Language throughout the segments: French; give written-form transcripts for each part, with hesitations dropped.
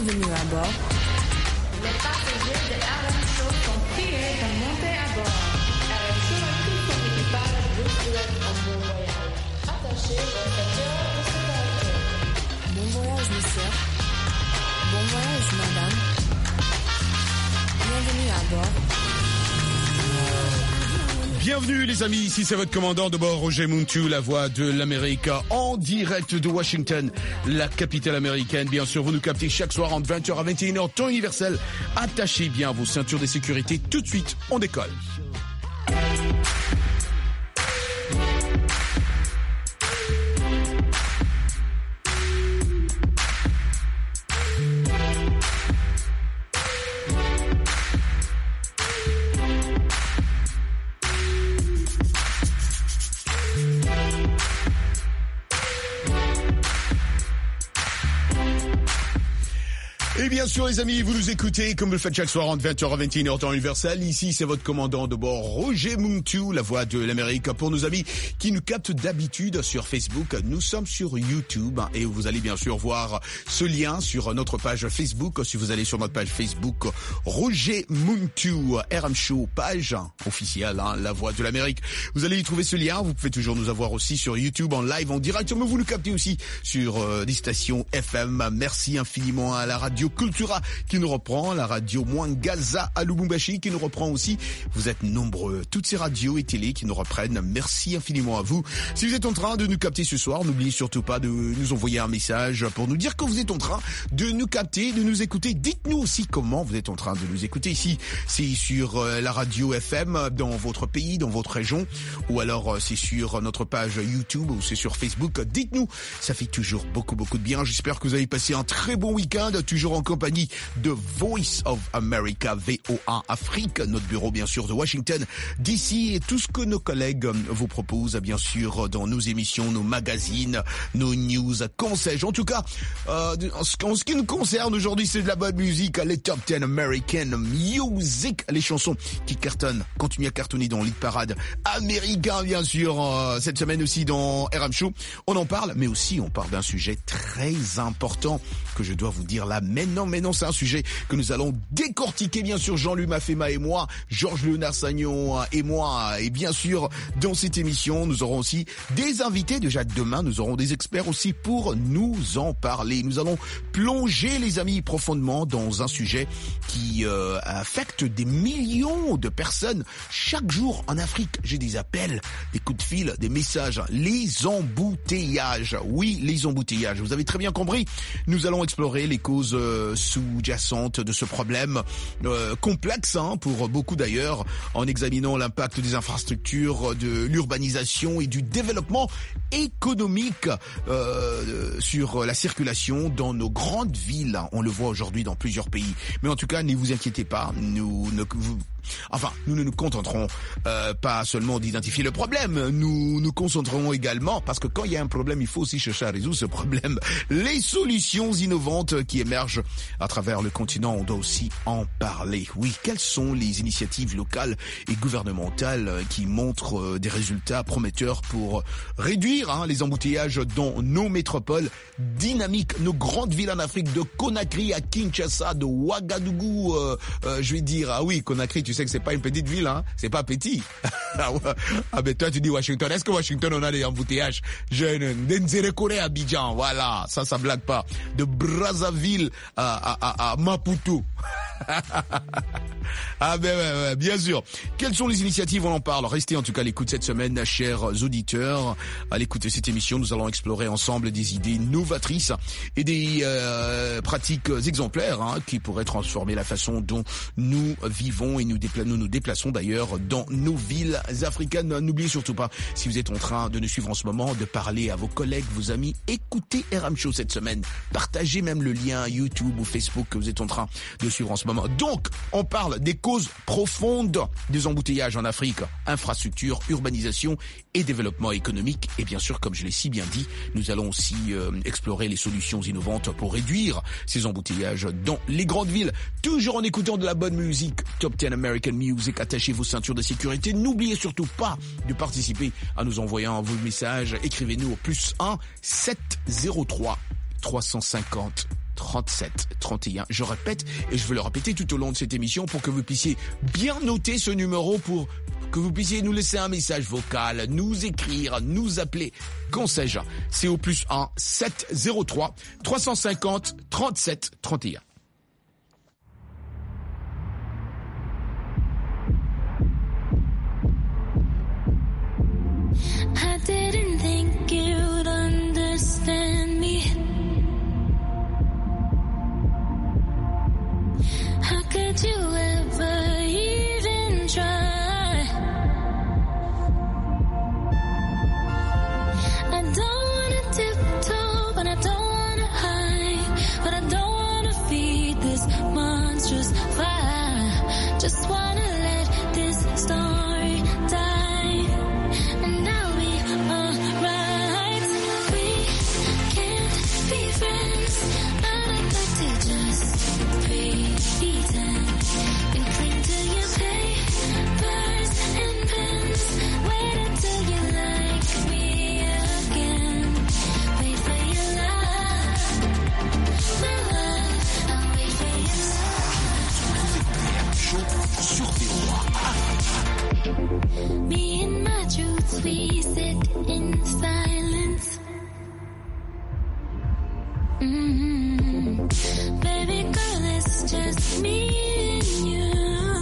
Bienvenue à bord. Les passagers de RM Show sont priés de monter à bord. RM Show et tout son équipage vous souhaitent un bon voyage. Attachez vos ceintures de sécurité. Bon voyage, monsieur. Bon voyage, madame. Bienvenue à bord. Bienvenue les amis, ici c'est votre commandant de bord Roger Muntu, la voix de l'Amérique, en direct de Washington, la capitale américaine. Bien sûr, vous nous captez chaque soir entre 20h à 21h, temps universel. Attachez bien vos ceintures de sécurité, tout de suite, on décolle. Et bien sûr les amis, vous nous écoutez comme vous le faites chaque soir entre 20h à 21h temps universel. Ici c'est votre commandant de bord Roger Muntu, la voix de l'Amérique. Pour nos amis qui nous captent d'habitude sur Facebook, nous sommes sur YouTube et vous allez bien sûr voir ce lien sur notre page Facebook. Si vous allez sur notre page Facebook Roger Muntu, RM Show, page officielle, la voix de l'Amérique, vous allez y trouver ce lien. Vous pouvez toujours nous avoir aussi sur YouTube en live, en direct, mais vous nous captez aussi sur des stations FM. Merci infiniment à la radio Cultura qui nous reprend, la radio Mwangaza à Lubumbashi qui nous reprend aussi. Vous êtes nombreux, toutes ces radios et télé qui nous reprennent. Merci infiniment à vous. Si vous êtes en train de nous capter ce soir, n'oubliez surtout pas de nous envoyer un message pour nous dire que vous êtes en train de nous capter, de nous écouter. Dites-nous aussi comment vous êtes en train de nous écouter. Ici, c'est sur la radio FM dans votre pays, dans votre région, ou alors c'est sur notre page YouTube ou c'est sur Facebook. Dites-nous, ça fait toujours beaucoup de bien. J'espère que vous avez passé un très bon week-end, toujours en compagnie de Voice of America, VOA Afrique, notre bureau bien sûr de Washington, d'ici, et tout ce que nos collègues vous proposent bien sûr dans nos émissions, nos magazines, nos news, conseils. En tout cas, en ce qui nous concerne aujourd'hui, c'est de la bonne musique, les Top 10 American Music, les chansons qui cartonnent, continuent à cartonner dans l'hit parade américain bien sûr. Cette semaine aussi dans RM Show, on en parle, mais aussi on parle d'un sujet très important que je dois vous dire là. Mais non, c'est un sujet que nous allons décortiquer, bien sûr, Jean-Louis Mafema et moi, Georges Léonard Sagnon et moi. Et bien sûr, dans cette émission, nous aurons aussi des invités. Déjà demain, nous aurons des experts aussi pour nous en parler. Nous allons plonger, les amis, profondément dans un sujet qui affecte des millions de personnes chaque jour en Afrique. J'ai des appels, des coups de fil, des messages. Les embouteillages. Oui, les embouteillages. Vous avez très bien compris. Nous allons explorer les causes sous-jacentes de ce problème complexe pour beaucoup d'ailleurs, en examinant l'impact des infrastructures, de l'urbanisation et du développement économique sur la circulation dans nos grandes villes. On le voit aujourd'hui dans plusieurs pays. Mais en tout cas, ne vous inquiétez pas, nous ne nous contenterons pas seulement d'identifier le problème, nous nous concentrerons également, parce que quand il y a un problème, il faut aussi chercher à résoudre ce problème. Les solutions innovantes qui émergent à travers le continent, on doit aussi en parler. Oui, quelles sont les initiatives locales et gouvernementales qui montrent des résultats prometteurs pour réduire les embouteillages dans nos métropoles dynamiques, nos grandes villes en Afrique, de Conakry à Kinshasa, de Ouagadougou, je vais dire, ah oui, Conakry, tu sais que c'est pas une petite ville, c'est pas petit. Ah ben toi tu dis Washington, est-ce que Washington on a des embouteillages? Nzerekore à Abidjan, voilà, ça blague pas. De Brazzaville à Maputo. Ah ben ouais, bien sûr. Quelles sont les initiatives? On en parle. Restez en tout cas à l'écoute cette semaine, chers auditeurs. À l'écoute de cette émission, nous allons explorer ensemble des idées novatrices et des pratiques exemplaires qui pourraient transformer la façon dont nous vivons et nous nous déplaçons d'ailleurs dans nos villes africaines. N'oubliez surtout pas, si vous êtes en train de nous suivre en ce moment, de parler à vos collègues, vos amis. Écoutez RM Show cette semaine. Partagez même le lien YouTube ou Facebook que vous êtes en train de suivre en ce moment. Donc, on parle des causes profondes des embouteillages en Afrique. Infrastructure, urbanisation et développement économique. Et bien sûr, comme je l'ai si bien dit, nous allons aussi explorer les solutions innovantes pour réduire ces embouteillages dans les grandes villes. Toujours en écoutant de la bonne musique. Top 10 American Music. Attachez vos ceintures de sécurité. N'oubliez surtout pas de participer en nous envoyant vos messages. Écrivez-nous au +1 703 350 37 31. Je répète, et je vais le répéter tout au long de cette émission pour que vous puissiez bien noter ce numéro, pour que vous puissiez nous laisser un message vocal, nous écrire, nous appeler, qu'en sais-je. C'est au +1 703 350 37 31. I didn't think you'd understand me. How could you ever even try? I don't wanna tiptoe, but I don't wanna hide. But I don't wanna feed this monstrous fire. Just wanna let this story die. And I'll be alright. We can't be friends. I'd like to just pretend and cling to your papers and pens. Wait until you like me again. Wait for your love, my love. I'll wait for your love. Chaud sur Me and my truths, we sit in silence. Baby girl, it's just me and you.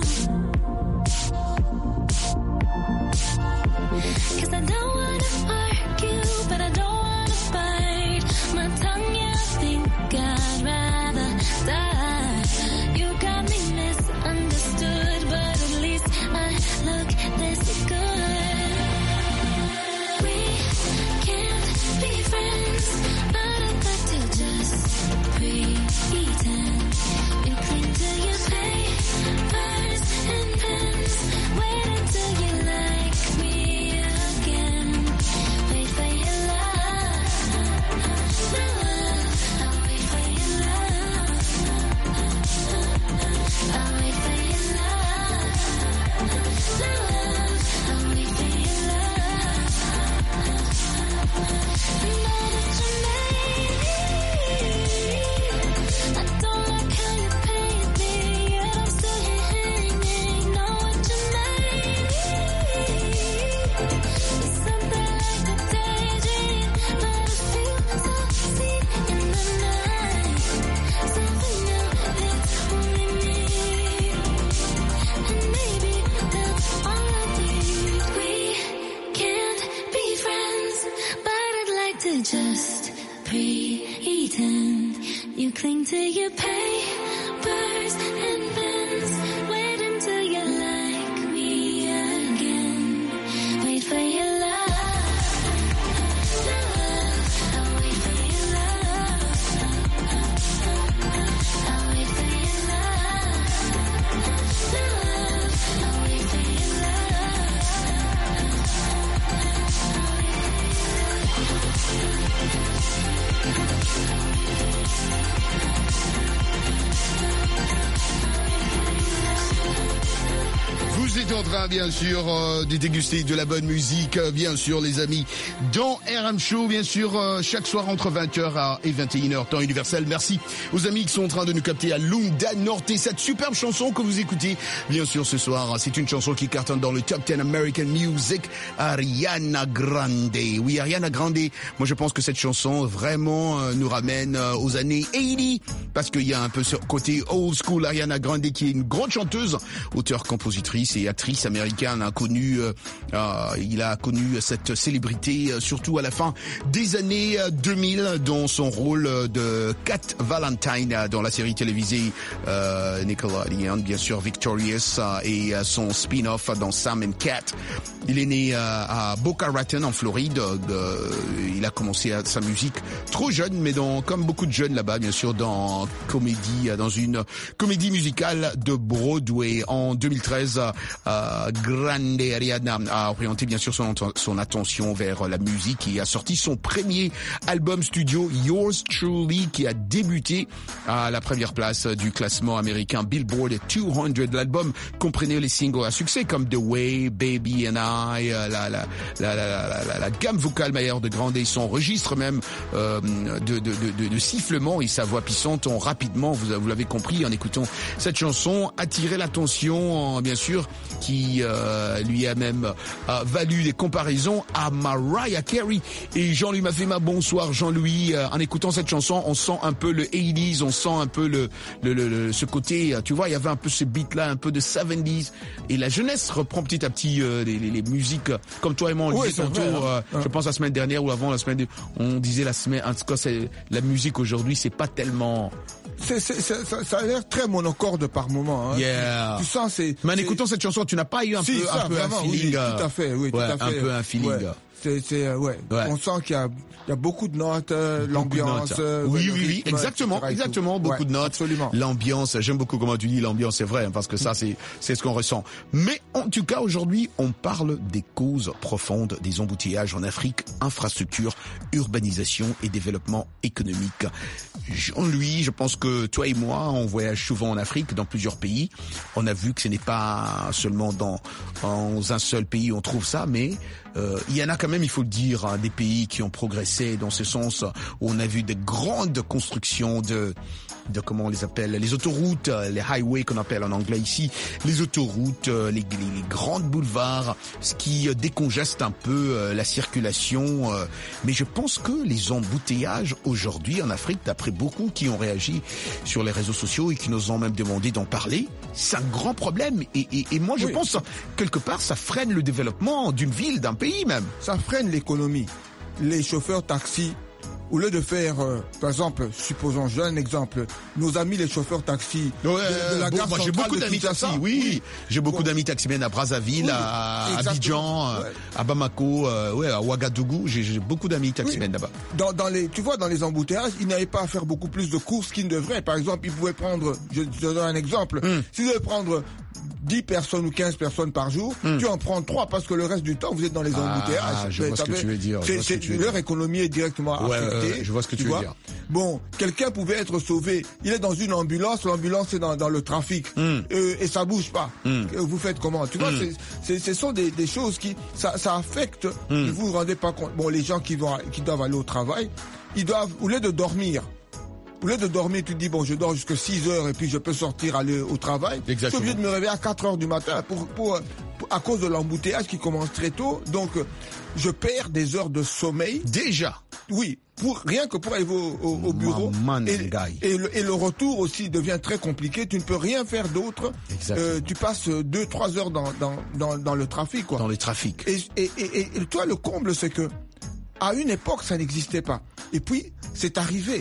'Cause I don't wanna argue, but I don't wanna fight. My tongue, yeah, I think I'd rather die. You got me misunderstood, but at least I look this good. We can't be friends, but I'd like to just pretend and cling to your papers and pens. Wait until you like me again. Wait for your love, my love. I'll wait for your love. I'll wait for your love, my love. I'll wait for your love. I know that you made me. I don't like how you paint me, yet I'm still here hanging. Know what you made me. It's something like a daydream, but I feel so seen in the night. Something new, it's only me. And maybe that's all I need. We can't be friends, but I'd like to just pretend. You cling to your papers and pens. Wait until you like me again. Wait for your love, my love. I'll wait for your love. I'll wait for your love, my love. I'll wait for your love. Vous êtes en train, bien sûr, de déguster de la bonne musique, bien sûr, les amis, dans RM Show, bien sûr, chaque soir entre 20h et 21h, temps universel. Merci aux amis qui sont en train de nous capter à Lunda Norte. Et cette superbe chanson que vous écoutez, bien sûr, ce soir, c'est une chanson qui cartonne dans le Top 10 American Music, Ariana Grande. Oui, Ariana Grande, moi je pense que cette chanson vraiment nous ramène aux années 80, parce qu'il y a un peu ce côté old school. Ariana Grande qui est une grande chanteuse, auteure, compositrice et actrice américaine, il a connu cette célébrité surtout à la fin des années 2000 dans son rôle de Cat Valentine dans la série télévisée Nickelodeon, bien sûr Victorious, et son spin-off dans Sam and Cat. Il est né à Boca Raton en Floride. Il a commencé sa musique trop jeune, mais comme beaucoup de jeunes là-bas, bien sûr, dans une comédie musicale de Broadway. En 2013, Grande Ariana a orienté bien sûr son attention vers la musique et a sorti son premier album studio Yours Truly qui a débuté à la première place du classement américain Billboard 200. L'album comprenait les singles à succès comme The Way, Baby and I, la gamme vocale meilleure de Grande et son registre même de sifflement et sa voix puissante ont rapidement, vous l'avez compris en écoutant cette chanson, attiré l'attention bien sûr qui lui a même valu des comparaisons à Mariah Carey. Et Jean-Louis Mafema, bonsoir Jean-Louis. En écoutant cette chanson, on sent un peu le 80s, on sent un peu ce côté, tu vois, il y avait un peu ce beat-là, un peu de 70s. Et la jeunesse reprend petit à petit les musiques, comme toi et moi, on le disait tantôt, je pense la semaine dernière ou avant la semaine, on disait la semaine, en tout cas, c'est la musique aujourd'hui, c'est pas tellement... Ça a l'air très monocorde par moment. Hein. Yeah. Tu sens, Mais en écoutant cette chanson, tu n'as pas eu un peu un feeling, oui, tout à fait, oui, tout à fait. un peu un feeling. Ouais. On sent qu'il y a beaucoup de notes, l'ambiance. Oui, exactement, beaucoup de notes. Absolument. L'ambiance, j'aime beaucoup comment tu dis l'ambiance, c'est vrai, hein, parce que ça, c'est ce qu'on ressent. Mais en tout cas, aujourd'hui, on parle des causes profondes des embouteillages en Afrique, infrastructure, urbanisation et développement économique. Jean-Louis, je pense que toi et moi, on voyage souvent en Afrique, dans plusieurs pays. On a vu que ce n'est pas seulement dans un seul pays où on trouve ça, mais il y en a quand même, il faut le dire, hein, des pays qui ont progressé dans ce sens, où on a vu de grandes constructions de comment on les appelle, les autoroutes, les highways qu'on appelle en anglais ici, les autoroutes, les grandes boulevards, ce qui décongeste un peu la circulation. Mais je pense que les embouteillages aujourd'hui en Afrique, d'après beaucoup qui ont réagi sur les réseaux sociaux et qui nous ont même demandé d'en parler, c'est un grand problème. Et moi, je pense, quelque part, ça freine le développement d'une ville, d'un pays même. Ça freine l'économie. Les chauffeurs taxis, au lieu de faire, par exemple, supposons, j'ai un exemple, nos amis les chauffeurs taxis de la gare moi, j'ai beaucoup d'amis taxis, j'ai beaucoup d'amis taximens à Brazzaville, à Abidjan, à Bamako, à Ouagadougou, j'ai beaucoup d'amis taximens là-bas. Tu vois, dans les embouteillages, ils n'avaient pas à faire beaucoup plus de courses qu'ils ne devraient. Par exemple, ils pouvaient prendre, je donne un exemple, s'ils devaient prendre 10 personnes ou 15 personnes par jour, tu en prends 3 parce que le reste du temps, vous êtes dans les embouteillages. Je vois ce que tu veux dire. Leur économie est directement affectée. Je vois ce que tu veux dire. Bon, quelqu'un pouvait être sauvé. Il est dans une ambulance, l'ambulance est dans le trafic et ça bouge pas. Vous faites comment? Tu vois, ce sont des choses qui ça affecte. Vous vous rendez pas compte. Bon, les gens qui doivent aller au travail, ils doivent, au lieu de dormir, tu te dis, bon, je dors jusqu'à 6 heures et puis je peux sortir, aller au travail. Exactement. Je suis obligé de me réveiller à 4 heures du matin à cause de l'embouteillage qui commence très tôt. Donc, je perds des heures de sommeil. Déjà? Oui. Rien que pour aller au bureau. Et le retour aussi devient très compliqué. Tu ne peux rien faire d'autre. Tu passes 2-3 heures dans le trafic, quoi. Dans le trafic. Et toi, le comble, c'est que, à une époque, ça n'existait pas. Et puis, c'est arrivé.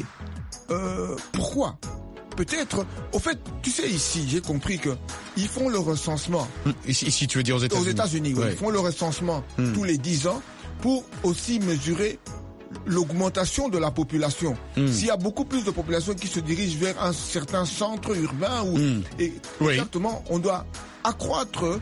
Pourquoi? Peut-être, au fait, tu sais, ici, j'ai compris que ils font le recensement. Ici, tu veux dire aux États-Unis? Aux États-Unis, oui. Ils font le recensement tous les 10 ans pour aussi mesurer l'augmentation de la population. S'il y a beaucoup plus de population qui se dirige vers un certain centre urbain exactement, on doit accroître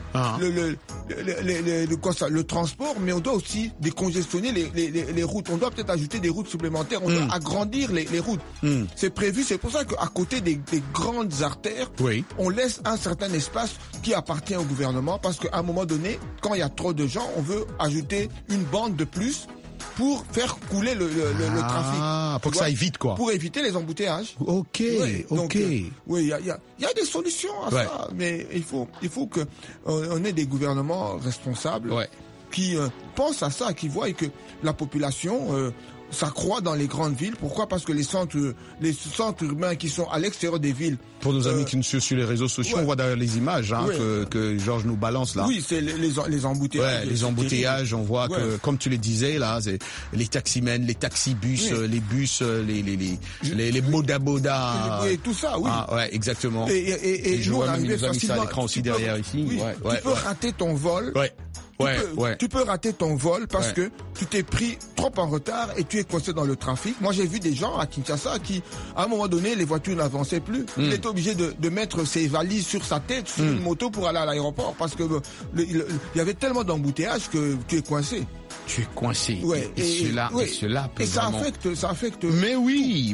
le transport, mais on doit aussi décongestionner les routes. On doit peut-être ajouter des routes supplémentaires. On doit agrandir les routes. C'est prévu. C'est pour ça qu'à côté des grandes artères, on laisse un certain espace qui appartient au gouvernement, parce qu'à un moment donné, quand il y a trop de gens, on veut ajouter une bande de plus pour faire couler le trafic. Pour que ça évite, quoi. Pour éviter les embouteillages. Ok. Il y a des solutions à ça, mais il faut que on ait des gouvernements responsables qui pensent à ça, qui voient que la population s'accroît dans les grandes villes. Pourquoi? Parce que les centres urbains qui sont à l'extérieur des villes. Pour nos amis qui nous suivent sur les réseaux sociaux, on voit d'ailleurs les images que Georges nous balance là. Oui, c'est les embouteillages. Les embouteillages, on voit que, comme tu le disais là, c'est les taximens, les taxibus, les bus, les boda-boda. Et tout ça, oui. Exactement. Et je vois même, il nous a mis ça à l'écran aussi derrière ici. Tu peux rater ton vol. Tu peux rater ton vol parce que tu t'es pris trop en retard et tu es coincé dans le trafic. Moi, j'ai vu des gens à Kinshasa qui, à un moment donné, les voitures n'avançaient plus. Il était obligé de mettre ses valises sur sa tête, sur une moto pour aller à l'aéroport parce que il y avait tellement d'embouteillages que tu es coincé. Tu es coincé. Ouais, et cela peut et ça vraiment... affecte. Mais oui.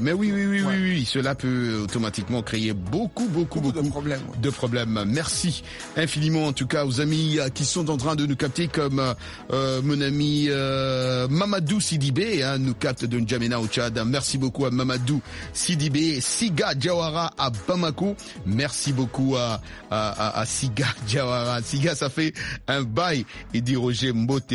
Cela peut automatiquement créer beaucoup de problèmes. De problèmes. Merci infiniment, en tout cas, aux amis qui sont en train de nous capter, comme mon ami Mamadou Sidibé, nous capte de N'Djamena au Tchad. Merci beaucoup à Mamadou Sidibé, Siga Diawara à Bamako. Merci beaucoup à Siga Diawara. Siga, ça fait un bail. Il dit Roger Mbote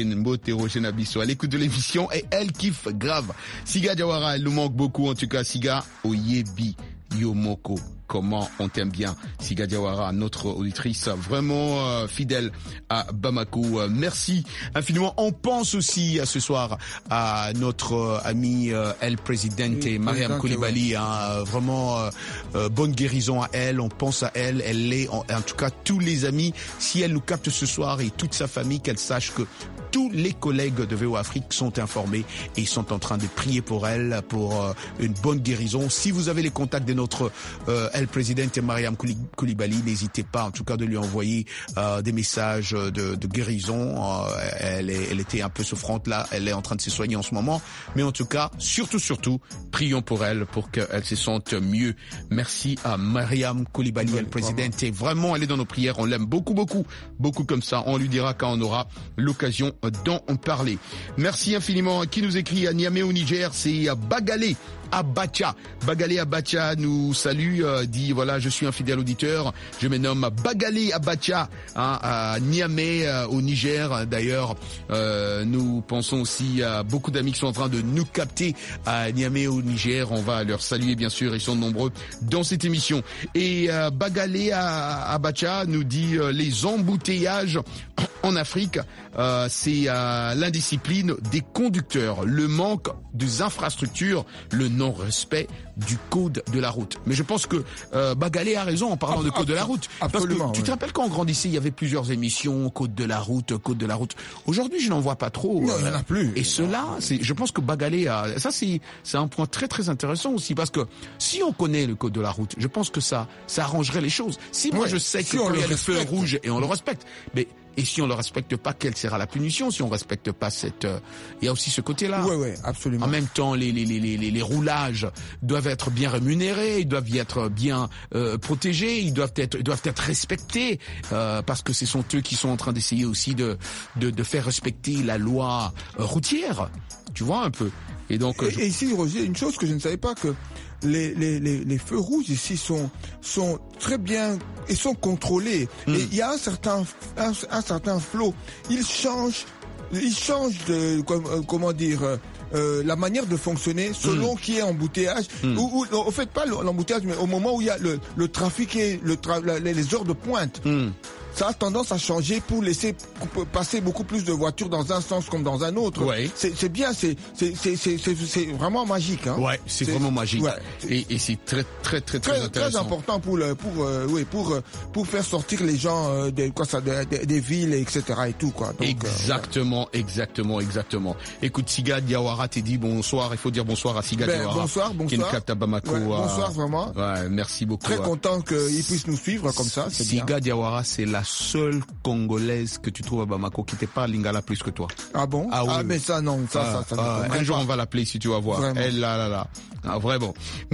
Nabiso à l'écoute de l'émission et elle kiffe grave. Siga Diawara, elle nous manque beaucoup, en tout cas. Siga Oyebi Yomoko, comment on t'aime bien. Siga Diawara, notre auditrice vraiment fidèle à Bamako. Merci infiniment. On pense aussi ce soir à notre amie El Presidente, Mariam Koulibaly. Vraiment bonne guérison à elle. On pense à elle. Elle est en tout cas tous les amis. Si elle nous capte ce soir et toute sa famille, qu'elle sache que tous les collègues de VO Afrique sont informés et sont en train de prier pour elle, pour une bonne guérison. Si vous avez les contacts de notre El Presidente Mariam Koulibaly, n'hésitez pas en tout cas de lui envoyer des messages de guérison. Elle était un peu souffrante là, elle est en train de se soigner en ce moment. Mais en tout cas, surtout, prions pour elle, pour qu'elle se sente mieux. Merci à Mariam Koulibaly, El Presidente. Vraiment, elle est dans nos prières, on l'aime beaucoup comme ça. On lui dira quand on aura l'occasion d'en parler. Merci infiniment. Qui nous écrit à Niamey au Niger, c'est Bagalé Abacha. Bagalé Abacha nous salue, dit voilà, je suis un fidèle auditeur, je me nomme Bagalé Abacha à Niamey au Niger. D'ailleurs, nous pensons aussi à beaucoup d'amis qui sont en train de nous capter à Niamey au Niger. On va leur saluer bien sûr, ils sont nombreux dans cette émission. Et Bagalé Abacha nous dit les embouteillages en Afrique, c'est l'indiscipline des conducteurs, le manque des infrastructures, le non-respect du code de la route. Mais je pense que Bagalé a raison en parlant de code de la route. Absolument. Parce que tu te rappelles quand on grandissait, il y avait plusieurs émissions, code de la route. Aujourd'hui, je n'en vois pas trop. Non, il n'y en a plus. Et cela, je pense que Bagalé a... Ça, c'est un point très intéressant aussi, parce que si on connaît le code de la route, je pense que ça arrangerait les choses. Si moi je sais que quand il y a le feu rouge et on le respecte, mais... Et si on le respecte pas, quelle sera la punition si on respecte pas cette... Il y a aussi ce côté-là. Oui, absolument. En même temps, les roulages doivent être bien rémunérés, ils doivent être bien protégés, ils doivent être respectés, parce que ce sont eux qui sont en train d'essayer aussi de faire respecter la loi routière. Tu vois un peu. Et donc. Et ici, Roger, une chose que je ne savais pas, que les feux rouges ici sont très bien et sont contrôlés. Et il y a un certain flot. Ils changent de comment dire. La manière de fonctionner selon qui est embouteillage ou au fait pas l'embouteillage, mais au moment où il y a le trafic et les heures de pointe. Ça a tendance à changer pour laisser passer beaucoup plus de voitures dans un sens comme dans un autre. Ouais. C'est bien, c'est vraiment magique. Hein. Ouais, c'est vraiment magique. Ouais. Et c'est très intéressant. Très important pour faire sortir les gens des villes, etc. et tout quoi. Donc, exactement. Écoute, Siga Diawara t'es dit bonsoir. Il faut dire bonsoir à Siga Diawara. Bonsoir. Qui nous capte à Bamako. Ouais, bonsoir vraiment. Ouais, merci beaucoup. Très content qu'ils puissent nous suivre comme ça. Siga Diawara, c'est la seule Congolaise que tu trouves à Bamako qui te parle lingala plus que toi. Ah bon? Ah oui. Mais ça non, ça un jour on va l'appeler si tu vas voir. Vraiment. Elle là. Ah, vraiment.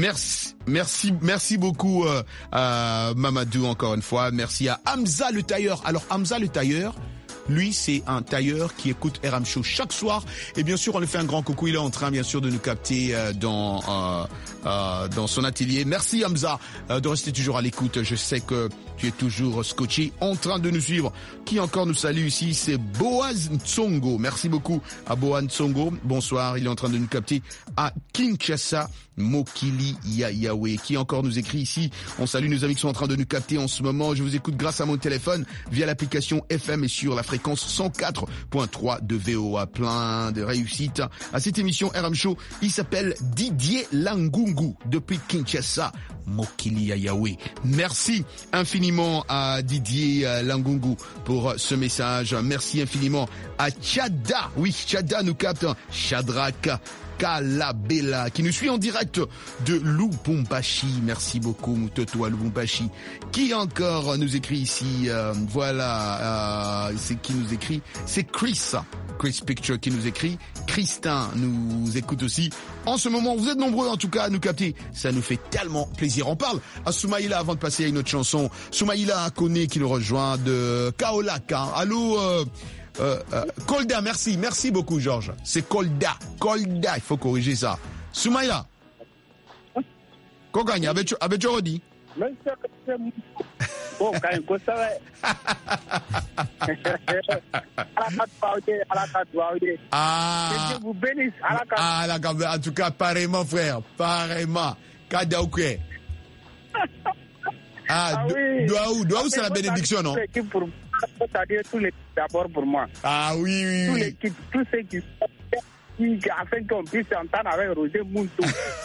Merci beaucoup à Mamadou encore une fois. Merci à Hamza le tailleur. Alors Hamza le tailleur, lui, c'est un tailleur qui écoute RM Show chaque soir. Et bien sûr, on lui fait un grand coucou. Il est en train, bien sûr, de nous capter dans son atelier. Merci Hamza de rester toujours à l'écoute. Je sais que tu es toujours scotché, en train de nous suivre. Qui encore nous salue ici? C'est Boaz Ntsongo. Merci beaucoup à Boaz Ntsongo. Bonsoir, il est en train de nous capter à Kinshasa. Mokili Yayawe. Qui encore nous écrit ici? On salue nos amis qui sont en train de nous capter en ce moment. Je vous écoute grâce à mon téléphone via l'application FM et sur la fréquence 104.3 de VOA. Plein de réussite à cette émission RM Show. Il s'appelle Didier Langungu depuis Kinshasa. Mokili Yayawe. Merci infiniment. infiniment à Didier Langungu pour ce message. Merci infiniment à Chada. Oui, Chada nous capte. Shadrach Kalabela qui nous suit en direct de Lubumbashi. Merci beaucoup Moutoto à Lubumbashi. Qui encore nous écrit ici? C'est qui nous écrit? C'est Chris Picture qui nous écrit. Christin nous écoute aussi. En ce moment, vous êtes nombreux en tout cas à nous capter. Ça nous fait tellement plaisir. On parle à Soumaïla avant de passer à une autre chanson. Soumaïla Kone qui nous rejoint de Kaolaka. Allô Kolda, merci beaucoup Georges. C'est Kolda, il faut corriger ça. Soumaïla. Koganya, avec Jordi. Bon, quand même, ça va. Que Dieu vous bénisse. En tout cas, pareillement, frère. Pareillement. Kadaouké. Oui. Douaou, c'est la bénédiction, non? C'est-à-dire tous les d'abord pour moi. Ah oui. Tous les tous ceux qui afin qu'on puisse s'entendre avec Roger Muntu.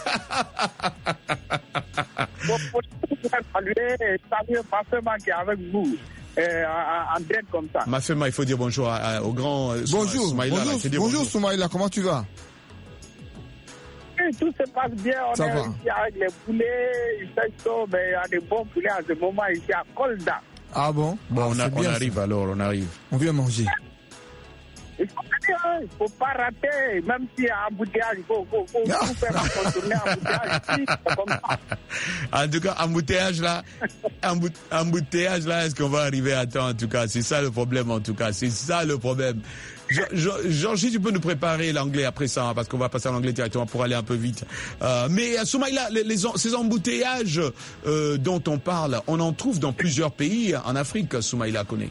Pour saluer Mafema qui est avec vous en direct comme ça. Mafema, il faut dire bonjour au grand Bonjour, Soumaïla. bonjour Soumaïla, comment tu vas? Oui, tout se passe bien. On est ici avec les poulets. Mais il y a des bons poulets à ce moment ici à Kolda. Ah bon? Bon, on arrive alors, on arrive. On vient manger. Il faut pas rater, même si il y a un embouteillage, il faut faire contourner un embouteillage ici, comme ça. En tout cas, embouteillage là, est-ce qu'on va arriver à temps en tout cas? C'est ça le problème en tout cas, c'est ça le problème. Georgie, tu peux nous préparer l'anglais après ça, hein, parce qu'on va passer à l'anglais directement pour aller un peu vite. Mais Soumaïla, ces embouteillages dont on parle, on en trouve dans plusieurs pays en Afrique, Soumaïla Kone.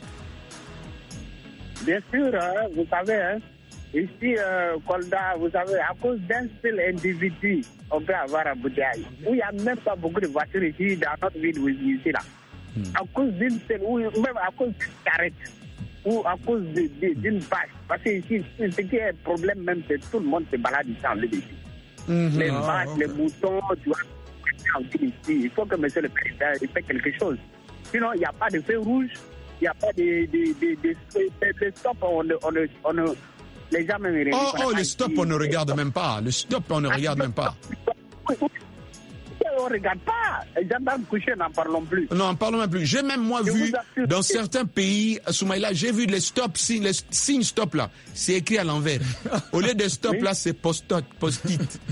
Bien sûr, vous savez, ici, Kolda, vous savez, à cause d'un seul individu, on peut avoir un embouteillage. Où il n'y a même pas beaucoup de voitures ici, dans notre ville où ici, là. À cause d'une seule, ou même à cause d'une carrette, ou à cause d'une vache. Parce que ici, ce qui est un problème même, c'est que tout le monde se balade ici en ville ici. Les vaches, les moutons, tu vois, ici. Il faut que monsieur le président fait quelque chose. Sinon, il n'y a pas de feu rouge. Il n'y a pas de stop, les gens même le stop, on ne regarde même pas. Le stop, on ne regarde même pas. On ne regarde pas. Les gendarmes couchés, n'en parlons plus. Non, n'en parlons même plus. J'ai même, moi, vu, dans certains pays, Soumaïla, j'ai vu les stops, les signes stop, là. C'est écrit à l'envers. Au lieu de stop, là, c'est post-it.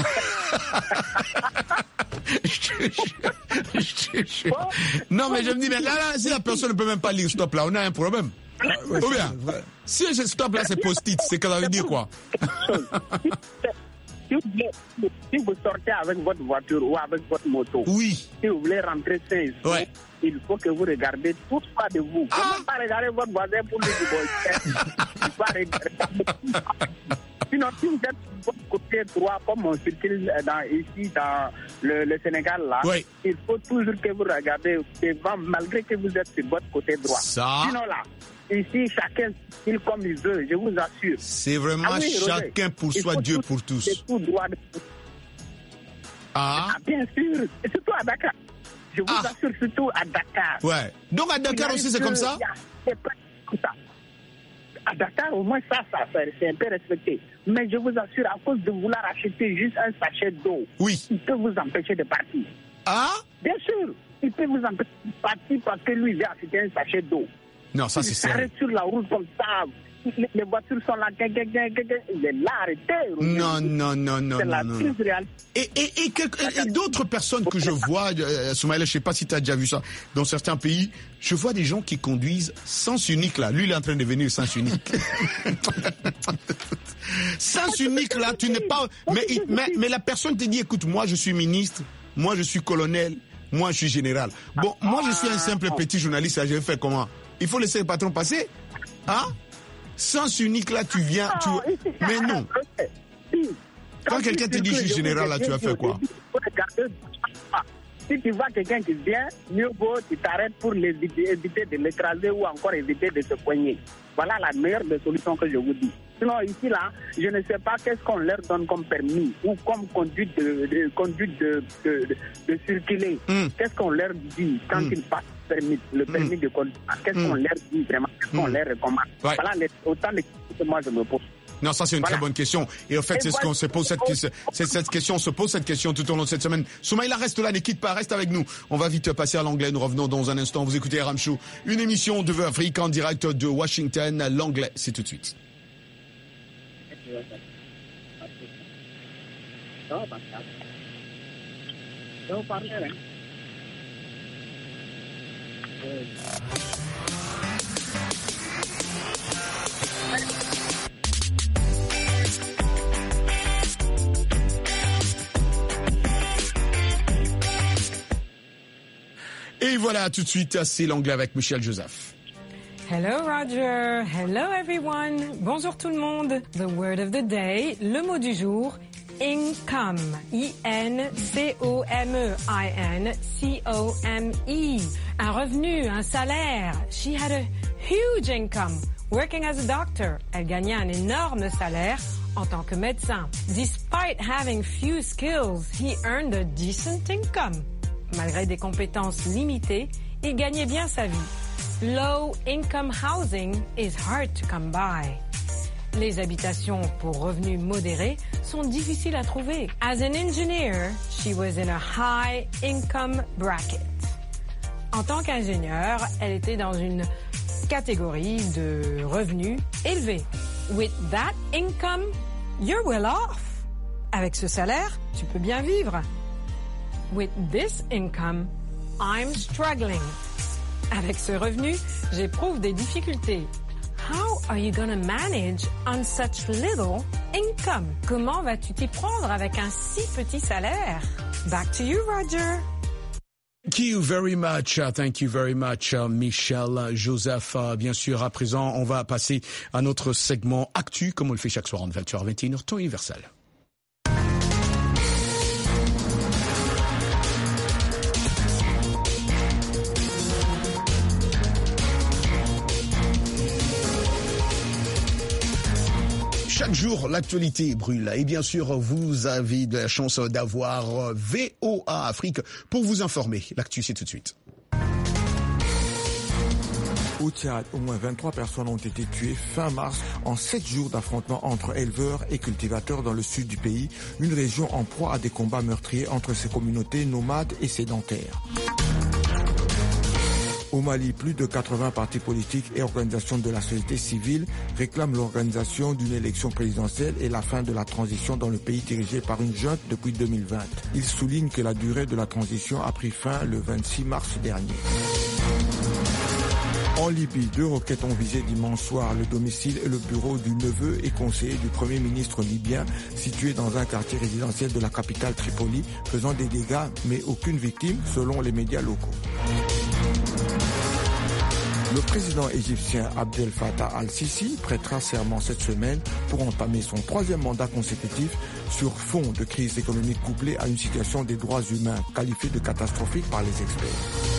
Non, mais je me dis, mais là, si la personne ne peut même pas lire stop, là, on a un problème. Ou bien, si ce stop, là, c'est post-it, c'est que ça veut dire quoi? Si vous sortez avec votre voiture ou avec votre moto, oui. Si vous voulez rentrer sain, il faut que vous regardez tout ça de vous. Comment pas regarder votre voisin pour lui dire sinon, si vous êtes de votre côté droit, comme on circule ici dans le Sénégal, là, il faut toujours que vous regardez devant, malgré que vous êtes sur votre côté droit. Sinon, là, ici, chacun il comme il veut, je vous assure. C'est vraiment chacun pour soi, Dieu pour tous. C'est tout droit bien sûr, et surtout à Dakar. Je vous assure, surtout à Dakar. Ouais. Donc à Dakar aussi, c'est comme ça? C'est pas comme ça. À Dakar, au moins, ça, c'est un peu respecté. Mais je vous assure, à cause de vouloir acheter juste un sachet d'eau, il peut vous empêcher de partir. Bien sûr, il peut vous empêcher de partir parce que lui, il vient acheter un sachet d'eau. Non, ça, c'est sérieux. Il s'arrête sur la route comme ça. Les voitures sont là, il est là, arrêté. Non. C'est la triste réalité. Et d'autres personnes que je vois, Soumaïla, je ne sais pas si tu as déjà vu ça, dans certains pays, je vois des gens qui conduisent sens unique là. Lui, il est en train de devenir sens unique. Sens unique là, tu n'es pas... Mais la personne te dit, écoute, moi je suis ministre, moi je suis colonel, moi je suis général. Bon, moi je suis un simple petit journaliste, je vais faire comment? Il faut laisser le patron passer? Sens unique là, tu viens, mais non. Quand quelqu'un te dit je suis général là, tu vas faire quoi? Si tu vois quelqu'un qui vient, mieux vaut tu t'arrêtes pour éviter de l'écraser ou encore éviter de se poigner. Voilà la meilleure des solutions que je vous dis. Sinon, ici, là, je ne sais pas qu'est-ce qu'on leur donne comme permis ou comme conduite de circuler. Qu'est-ce qu'on leur dit quand ils passent le permis de conduire? Qu'est-ce qu'on leur dit vraiment? Qu'est-ce qu'on leur recommande? Ouais. Voilà autant de questions que moi je me pose. Non, ça c'est une très bonne question. Et en fait, c'est ce qu'on se pose cette question, on se pose cette question tout au long de cette semaine. Soumaïla, reste là, ne quitte pas, reste avec nous. On va vite passer à l'anglais. Nous revenons dans un instant. Vous écoutez RM Show, une émission de Afrique en direct de Washington. L'anglais, c'est tout de suite. Et voilà, tout de suite, c'est l'anglais avec Michel Joseph. Hello Roger, hello everyone. Bonjour tout le monde. The word of the day, le mot du jour, income. I-N-C-O-M-E. I-N-C-O-M-E. Un revenu, un salaire. She had a huge income. Working as a doctor. Elle gagnait un énorme salaire en tant que médecin. Despite having few skills, he earned a decent income. Malgré des compétences limitées, il gagnait bien sa vie. Low income housing is hard to come by. Les habitations pour revenus modérés sont difficiles à trouver. As an engineer, she was in a high income bracket. En tant qu'ingénieure, elle était dans une catégorie de revenus élevés. With that income, you're well off. Avec ce salaire, tu peux bien vivre. With this income, I'm struggling. Avec ce revenu, j'éprouve des difficultés. How are you gonna manage on such little income? Comment vas-tu t'y prendre avec un si petit salaire? Back to you, Roger. Thank you very much, Michel Joseph. Bien sûr, à présent, on va passer à notre segment Actu, comme on le fait chaque soir en 20h21, temps universel. Chaque jour, l'actualité brûle. Et bien sûr, vous avez de la chance d'avoir VOA Afrique pour vous informer. L'actu, c'est tout de suite. Au Tchad, au moins 23 personnes ont été tuées fin mars en 7 jours d'affrontements entre éleveurs et cultivateurs dans le sud du pays, une région en proie à des combats meurtriers entre ces communautés nomades et sédentaires. Au Mali, plus de 80 partis politiques et organisations de la société civile réclament l'organisation d'une élection présidentielle et la fin de la transition dans le pays dirigé par une junte depuis 2020. Ils soulignent que la durée de la transition a pris fin le 26 mars dernier. En Libye, 2 roquettes ont visé dimanche soir le domicile et le bureau du neveu et conseiller du Premier ministre libyen situé dans un quartier résidentiel de la capitale Tripoli, faisant des dégâts mais aucune victime selon les médias locaux. Le président égyptien Abdel Fattah al-Sisi prêtera serment cette semaine pour entamer son 3e mandat consécutif sur fond de crise économique couplée à une situation des droits humains qualifiée de catastrophique par les experts.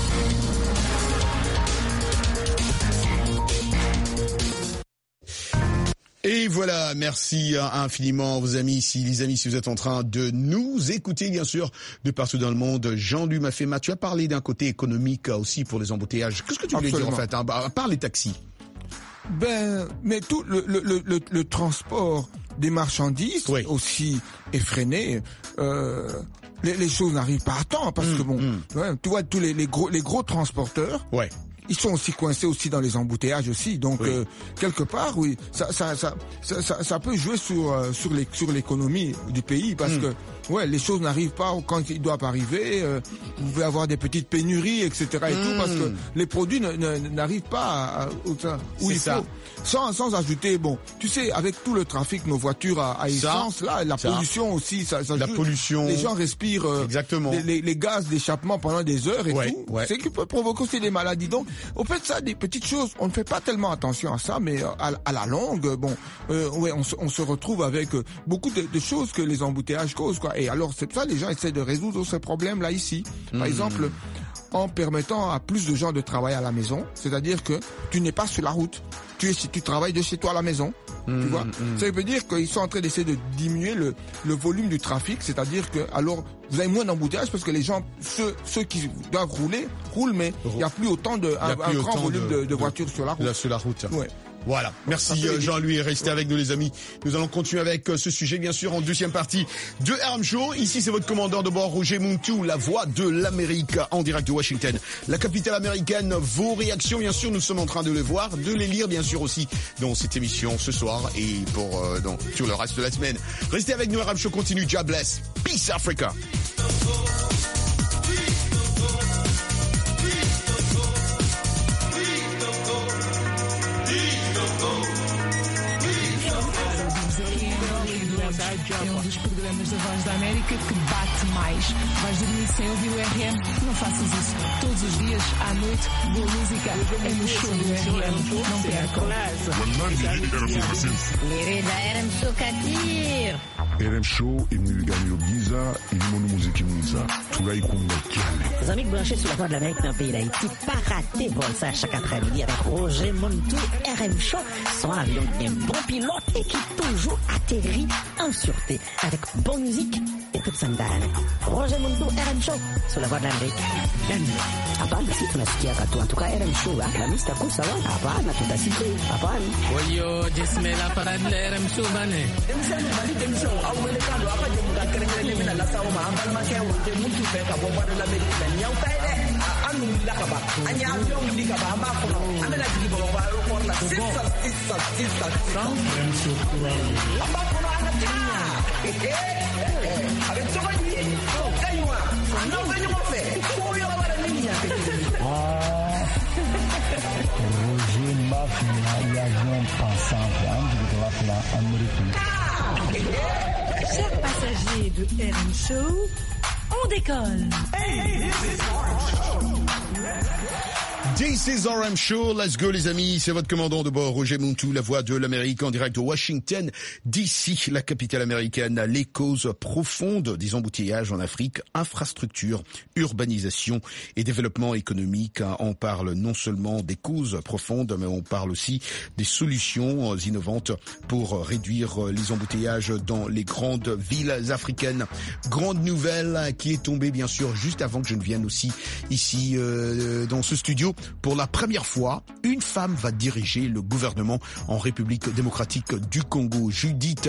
Et voilà, merci infiniment vos amis, si vous êtes en train de nous écouter, bien sûr, de partout dans le monde. Jean-Luc Mafema, tu as parlé d'un côté économique aussi pour les embouteillages. Qu'est-ce que tu voulais dire en fait, à part les taxis? Mais tout le transport des marchandises aussi effréné. Les choses n'arrivent pas à temps parce que tu vois tous les gros transporteurs. Ouais. Ils sont aussi coincés aussi dans les embouteillages aussi, donc quelque part ça peut jouer sur l'économie du pays parce que les choses n'arrivent pas quand ils doivent arriver. Vous pouvez avoir des petites pénuries, etc. et tout parce que les produits n'arrivent pas où il faut. Sans ajouter, tu sais, avec tout le trafic, nos voitures à essence, la pollution aussi, ça la joue. Pollution. Les gens respirent exactement les gaz d'échappement pendant des heures et tout. C'est qui peut provoquer aussi des maladies. Donc, au fait, ça, des petites choses, on ne fait pas tellement attention à ça, mais à la longue, on se retrouve avec beaucoup de choses que les embouteillages causent, quoi. Et alors, c'est ça, les gens essaient de résoudre ce problème-là ici. Par exemple, en permettant à plus de gens de travailler à la maison. C'est-à-dire que tu n'es pas sur la route. Tu travailles de chez toi à la maison. Tu vois? Ça veut dire qu'ils sont en train d'essayer de diminuer le volume du trafic. C'est-à-dire que, alors, vous avez moins d'embouteillages parce que les gens, ceux qui doivent rouler, roulent, mais il n'y a plus autant un grand volume de voitures sur la route. Sur la route. Ouais. Voilà. Merci Jean-Louis. Restez avec nous les amis. Nous allons continuer avec ce sujet bien sûr en deuxième partie de RM Show. Ici c'est votre commandant de bord Roger Muntu, la voix de l'Amérique en direct de Washington, la capitale américaine. Vos réactions bien sûr, nous sommes en train de les voir, de les lire bien sûr aussi dans cette émission ce soir et pour dans tout le reste de la semaine. Restez avec nous, RM Show continue. God bless. Peace Africa. É um dos programas da Voz da América que bate mais. Vais dormir sem ouvir o RM? Não faças isso. Todos os dias, à noite, boa música é no show do RM. Não percam. Lirida RM Show Katir. RM Show imewigani giza ilimono muziki mwiza tulaikunga kiale. Les amis branchés sur la voix de l'Amérique dans le pays d'Haïti, pas raté vol ça chaque après-midi avec Roger Muntu. RM Show, son avion d'un bon pilote et qui toujours atterrit en sûreté avec bonne musique et toute sa ndani. Roger Muntu, RM Show sur la voix de l'Amérique. Bienvenue. Hapana, si tunasikia katu. En tout cas, RM Show, la mista kusa wa. Hapana, tutasikia. Hapana. Oyo, jismela para de RM Show bane. Roger Mafia, avion passant de la Amérique. Chers passagers de RM Show, on décolle. This is RM Show, let's go les amis, c'est votre commandant de bord Roger Muntu, la voix de l'Amérique en direct de Washington, DC, la capitale américaine. Les causes profondes des embouteillages en Afrique, infrastructure, urbanisation et développement économique. On parle non seulement des causes profondes, mais on parle aussi des solutions innovantes pour réduire les embouteillages dans les grandes villes africaines. Grande nouvelle qui est tombée bien sûr juste avant que je ne vienne aussi ici dans ce studio. Pour la première fois, une femme va diriger le gouvernement en République démocratique du Congo. Judith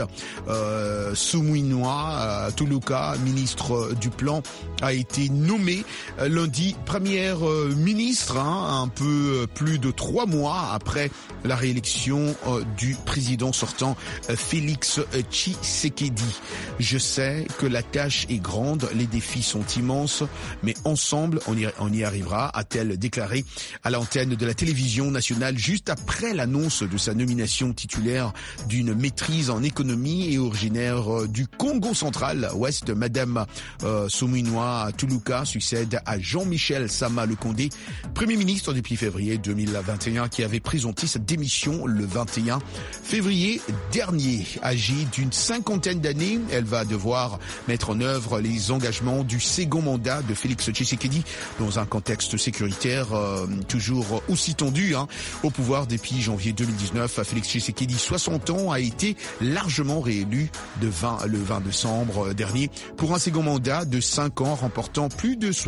Suminwa Tuluka, ministre du Plan, a été nommée lundi première ministre, un peu plus de 3 mois après la réélection du président sortant Félix Tshisekedi. Je sais que la tâche est grande, les défis sont immenses, mais ensemble on y arrivera, a-t-elle déclaré à l'antenne de la télévision nationale juste après l'annonce de sa nomination titulaire d'une maîtrise en économie et originaire du Congo central ouest. Madame Suminwa Tuluka succède à Jean-Michel Sama Lekondé, Premier ministre depuis février 2021, qui avait présenté sa démission le 21 février dernier. Âgée d'une 50aine d'années, elle va devoir mettre en œuvre les engagements du second mandat de Félix Tshisekedi dans un contexte sécuritaire toujours aussi tendu au pouvoir depuis janvier 2019. Félix Tshisekedi, 60 ans, a été largement réélu le 20 décembre dernier pour un second mandat de 5 ans, remportant plus de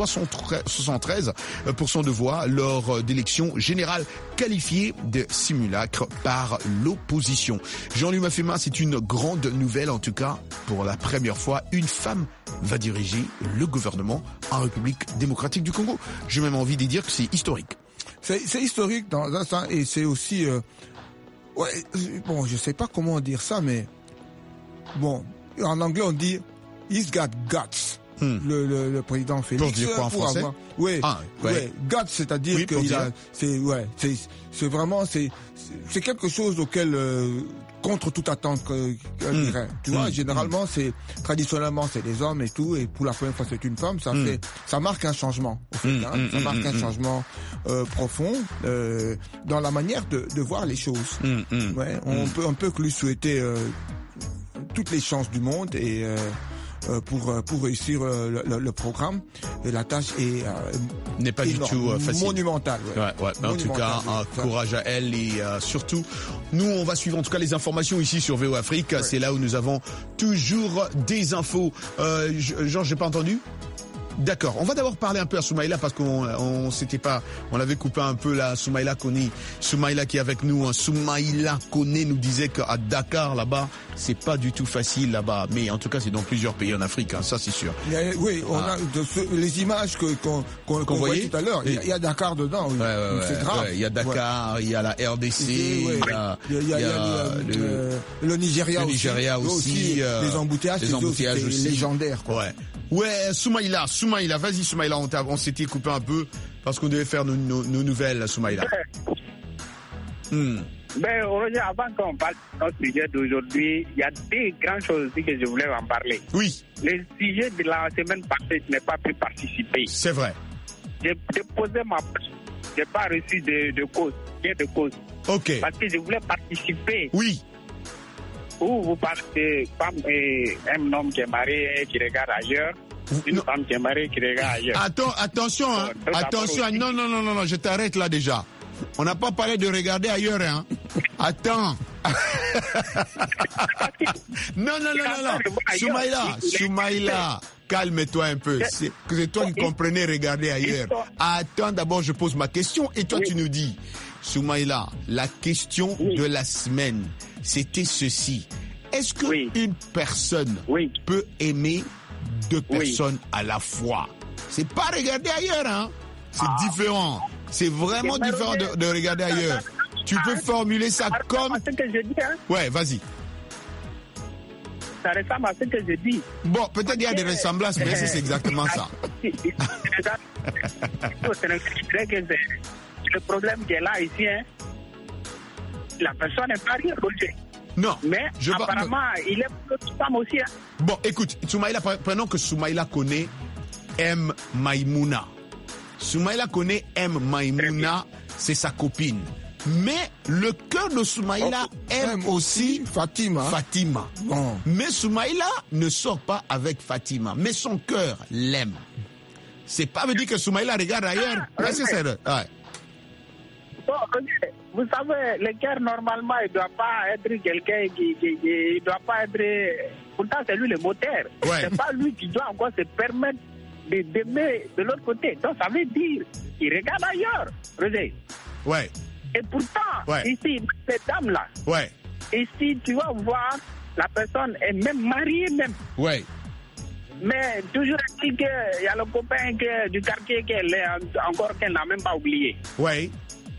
73% de voix lors d'élections générales qualifiées de simulacre par l'opposition. Jean-Louis Mafema, c'est une grande nouvelle, en tout cas pour la première fois, une femme va diriger le gouvernement en République démocratique du Congo. J'ai même envie de dire que c'est historique. C'est historique dans un sens, et c'est aussi bon, je sais pas comment dire ça, mais bon, en anglais on dit he's got guts. Le président Félix. Pour dire quoi en français? Oui, guts, c'est-à-dire que c'est vraiment c'est quelque chose auquel contre toute attente qu'elle dirait. Tu vois, généralement traditionnellement c'est des hommes et tout, et pour la première fois c'est une femme. Ça marque un changement. Au fait, ça marque un changement profond dans la manière de voir les choses. On peut que lui souhaiter toutes les chances du monde et pour réussir le programme. la tâche est n'est pas énorme, du tout facile. monumentale. Ouais. Mais en tout cas, courage à elle et surtout, nous, on va suivre en tout cas les informations ici sur VO Afrique. Ouais. C'est là où nous avons toujours des infos. Georges, j'ai pas entendu? D'accord. On va d'abord parler un peu à Soumaïla parce qu'on l'avait coupé un peu là. Soumaïla Koné, Soumaïla qui est avec nous. Hein. Soumaïla Koné nous disait qu'à Dakar là-bas, c'est pas du tout facile là-bas. Mais en tout cas, c'est dans plusieurs pays en Afrique. Hein. Ça, c'est sûr. Oui, on a les images qu'on voyait tout à l'heure. Il y a Dakar dedans. Oui. C'est grave. Il y a Dakar, il y a la RDC, il y a le Nigeria aussi. Les embouteillages aussi. Légendaires. Ouais. Ouais, Soumaïla, vas-y Soumaïla, on s'était coupé un peu parce qu'on devait faire nos nouvelles, Soumaïla. Ben, Roger, avant qu'on parle de notre sujet d'aujourd'hui, il y a deux grandes choses aussi que je voulais en parler. Oui. Le sujet de la semaine passée, je n'ai pas pu participer. C'est vrai. J'ai déposé ma place, je n'ai pas reçu de cause, bien de cause. Ok. Parce que je voulais participer. Oui. Où vous parlez de femme et un homme qui est marié et qui regarde ailleurs. Une femme qui est mariée qui regarde ailleurs. Attention, hein. Attention. Non, je t'arrête là déjà. On n'a pas parlé de regarder ailleurs, hein. Attends. Non. Soumaïla, calme-toi un peu. C'est toi qui comprenais regarder ailleurs. Attends, d'abord, je pose ma question et toi, tu nous dis. Soumaïla, la question de la semaine, c'était ceci. Est-ce qu'une personne peut aimer deux personnes à la fois? C'est pas regarder ailleurs, hein. C'est différent. C'est vraiment différent de regarder ailleurs. Tu peux formuler ça comme... C'est ce que je dis, hein. Ouais, vas-y. Ça ressemble à ce que je dis. Bon, peut-être il y a des ressemblances, mais c'est exactement ça. Le problème qui est là ici, hein, la personne n'est pas rien, Roger. Non. Mais apparemment, il est pour l'autre femme aussi. Hein. Bon, écoute, Soumaïla, prenons que Soumaïla Koné aime Maïmouna. Soumaïla Koné aime Maïmouna, c'est sa copine. Mais le cœur de Soumaïla aime aussi Fatima. Bon. Mais Soumaïla ne sort pas avec Fatima, mais son cœur l'aime. C'est pas veut dire que Soumaïla regarde ailleurs. Vous savez, le cœur, normalement, il ne doit pas être quelqu'un qui il doit pas être... Pourtant, c'est lui le moteur. Ouais. C'est pas lui qui doit encore se permettre d'aimer de l'autre côté. Donc, ça veut dire qu'il regarde ailleurs. Roger. Ouais. Et pourtant, ici, cette dame-là, ici, tu vas voir, la personne est même mariée même. Ouais. Mais toujours dit qu'il y a le copain du quartier qu'elle est encore qu'elle n'a même pas oublié. Ouais.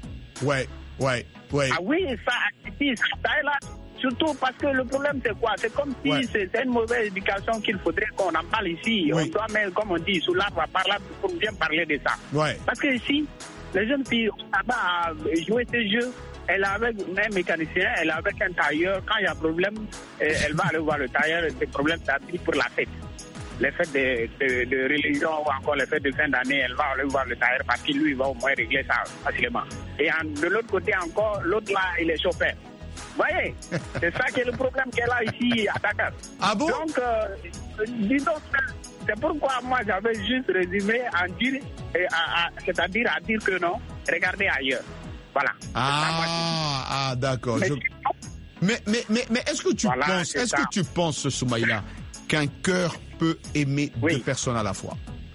Ah oui, ça est là. Surtout parce que le problème c'est quoi? C'est comme si c'est une mauvaise éducation qu'il faudrait qu'on en parle ici. On doit mettre, comme on dit, sous l'arbre par là pour bien parler de ça. Ouais. Parce que ici, les jeunes filles, on va jouer ces jeux. Elle est avec un mécanicien, elle est avec un tailleur. Quand il y a problème, elle va aller voir le tailleur. C'est problème, ça pour la fête. Les fêtes de religion ou encore les fêtes de fin d'année, elle va aller voir le tailleur parce que lui, il va au moins régler ça facilement. Et de l'autre côté encore, l'autre là, il est chauffeur. Vous voyez, c'est ça qui est le problème qu'elle a ici à Dakar. Ah bon? Donc, disons, c'est pourquoi moi j'avais juste résumé en dire, c'est-à-dire à dire que non, regardez ailleurs. Voilà. Ah, d'accord. Mais est-ce que tu penses, Soumaïla, qu'un cœur peut aimer deux personnes à la fois?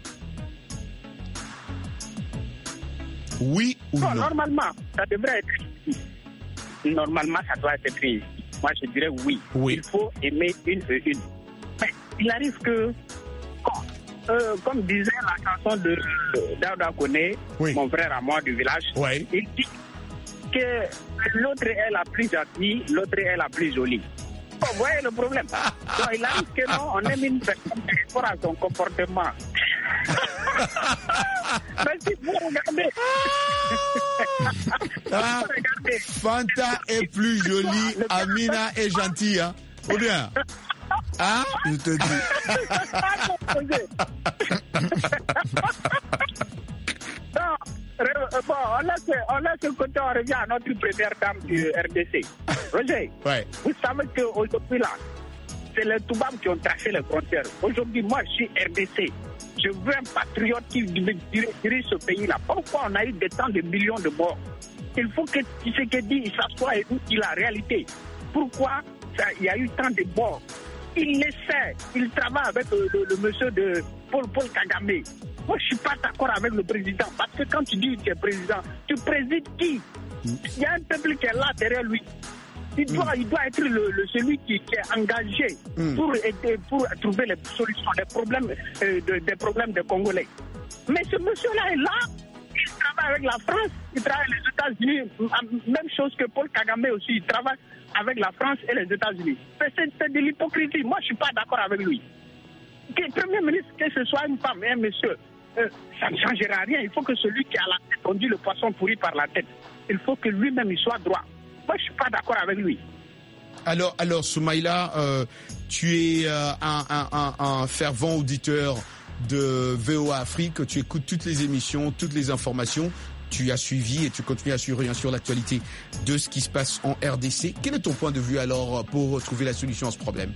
Oui ou non? Normalement, ça devrait être. Normalement, ça doit être pris. Moi, je dirais oui. Il faut aimer une et une. Mais il arrive que, comme disait la chanson de Daouda Koné, mon frère à moi du village, il dit que l'autre est la plus gentille, l'autre est la plus jolie. Vous voyez le problème? Donc, il arrive que non, on aime une personne par rapport à son comportement. Mais si vous regardez... Fanta est plus jolie, Amina est gentille, hein? Ou bien? Hein? Je te dis. Bon, on laisse le côté, on revient à notre première dame du RDC. Roger, vous savez qu'aujourd'hui là, c'est les Toubabs qui ont tracé les frontières. Aujourd'hui, moi, je suis RDC. Je veux un patriote qui dirige ce pays-là. Pourquoi on a eu tant de millions de morts? Il faut que Tshisekedi s'assoie et dit la réalité. Pourquoi il y a eu tant de morts? Il essaie, il travaille avec le monsieur de Paul Kagame. Moi, je ne suis pas d'accord avec le président. Parce que quand tu dis que tu es président, tu présides qui? Il y a un peuple qui est là derrière lui. Il doit être celui qui est engagé pour trouver les solutions des problèmes des Congolais. Mais ce monsieur-là est là. Il travaille avec la France, il travaille avec les États-Unis. Même chose que Paul Kagame aussi, il travaille avec la France et les États-Unis. C'est de l'hypocrisie. Moi, je ne suis pas d'accord avec lui. Que Premier ministre, que ce soit une femme et un monsieur, ça ne changera rien. Il faut que celui qui a la tête conduit le poisson pourri par la tête. Il faut que lui-même il soit droit. Moi, je ne suis pas d'accord avec lui. Alors Soumaïla, tu es un fervent auditeur de VOA Afrique. Tu écoutes toutes les émissions, toutes les informations. Tu as suivi et tu continues à suivre bien sûr l'actualité de ce qui se passe en RDC. Quel est ton point de vue alors pour trouver la solution à ce problème?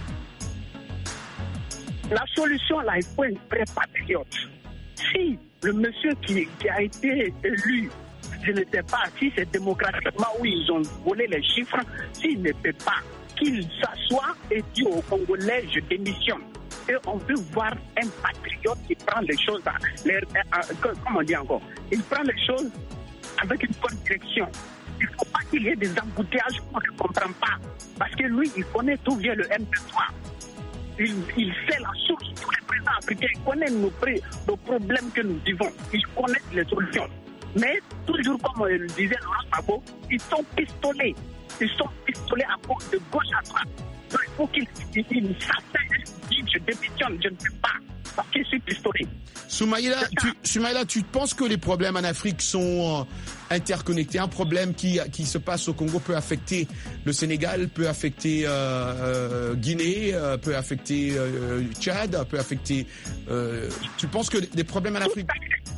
La solution, là, il faut un vrai patriote. Si le monsieur qui a été élu, je ne sais pas si c'est démocratiquement où ils ont volé les chiffres, s'il ne peut pas, qu'il s'assoie et dit aux Congolais, je démissionne. Et on veut voir un patriote qui prend les choses, comment on dit encore, il prend les choses avec une bonne direction. Il ne faut pas qu'il y ait des embouteillages qu'on ne comprend pas. Parce que lui, il connaît d'où vient le M23. Il sait la source de tous les présidents africains. Il connaît nos problèmes que nous vivons. Il connaît les solutions. Mais toujours comme le disait Laurent Gbagbo, ils sont pistolés. Ils sont pistolés à cause de gauche à droite. Donc il faut qu'ils s'asseyent. Je démissionne, je ne peux pas. Parce que je suis pistolé. Soumaïla, tu penses que les problèmes en Afrique sont interconnectés? Un problème qui se passe au Congo peut affecter le Sénégal, peut affecter Guinée, peut affecter Tchad, peut affecter... tu penses que des problèmes en Afrique...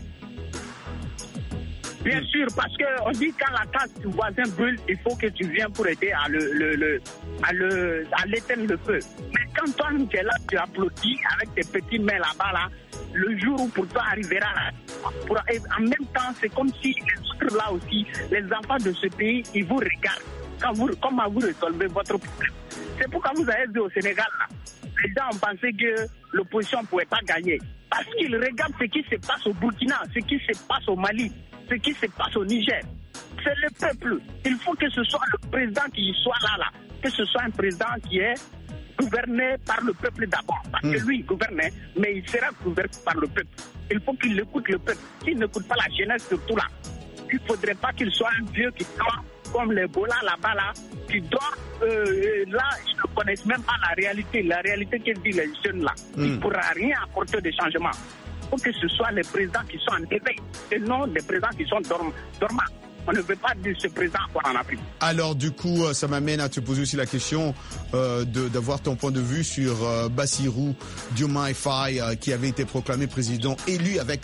Bien sûr, parce qu'on dit quand la case du voisin brûle, il faut que tu viennes pour aider à l'éteindre le feu. Mais quand toi, tu es là, tu applaudis avec tes petites mains là-bas, là, le jour où pour toi arrivera, en même temps, c'est comme si les autres là aussi, les enfants de ce pays, ils vous regardent comment vous résolvez votre problème. C'est pourquoi vous avez vu au Sénégal, là, les gens ont pensé que l'opposition ne pouvait pas gagner. Parce qu'ils regardent ce qui se passe au Burkina, ce qui se passe au Mali, ce qui se passe au Niger. C'est le peuple. Il faut que ce soit le président qui soit là. Que ce soit un président qui est gouverné par le peuple d'abord. Parce que lui, il gouvernait, mais il sera gouverné par le peuple. Il faut qu'il écoute le peuple. S'il n'écoute pas la jeunesse, surtout là, il ne faudrait pas qu'il soit un vieux qui dort comme les bolas là-bas, là, qui dort. Là, ils ne connaissent même pas la réalité que vivent les jeunes là. Il ne pourra rien apporter de changement. Il faut que ce soit les présidents qui sont en éveil et non les présidents qui sont dormants. On ne veut pas dire ce président encore en Afrique. Alors du coup, ça m'amène à te poser aussi la question d'avoir ton point de vue sur Bassirou Diomaye Faye qui avait été proclamé président élu avec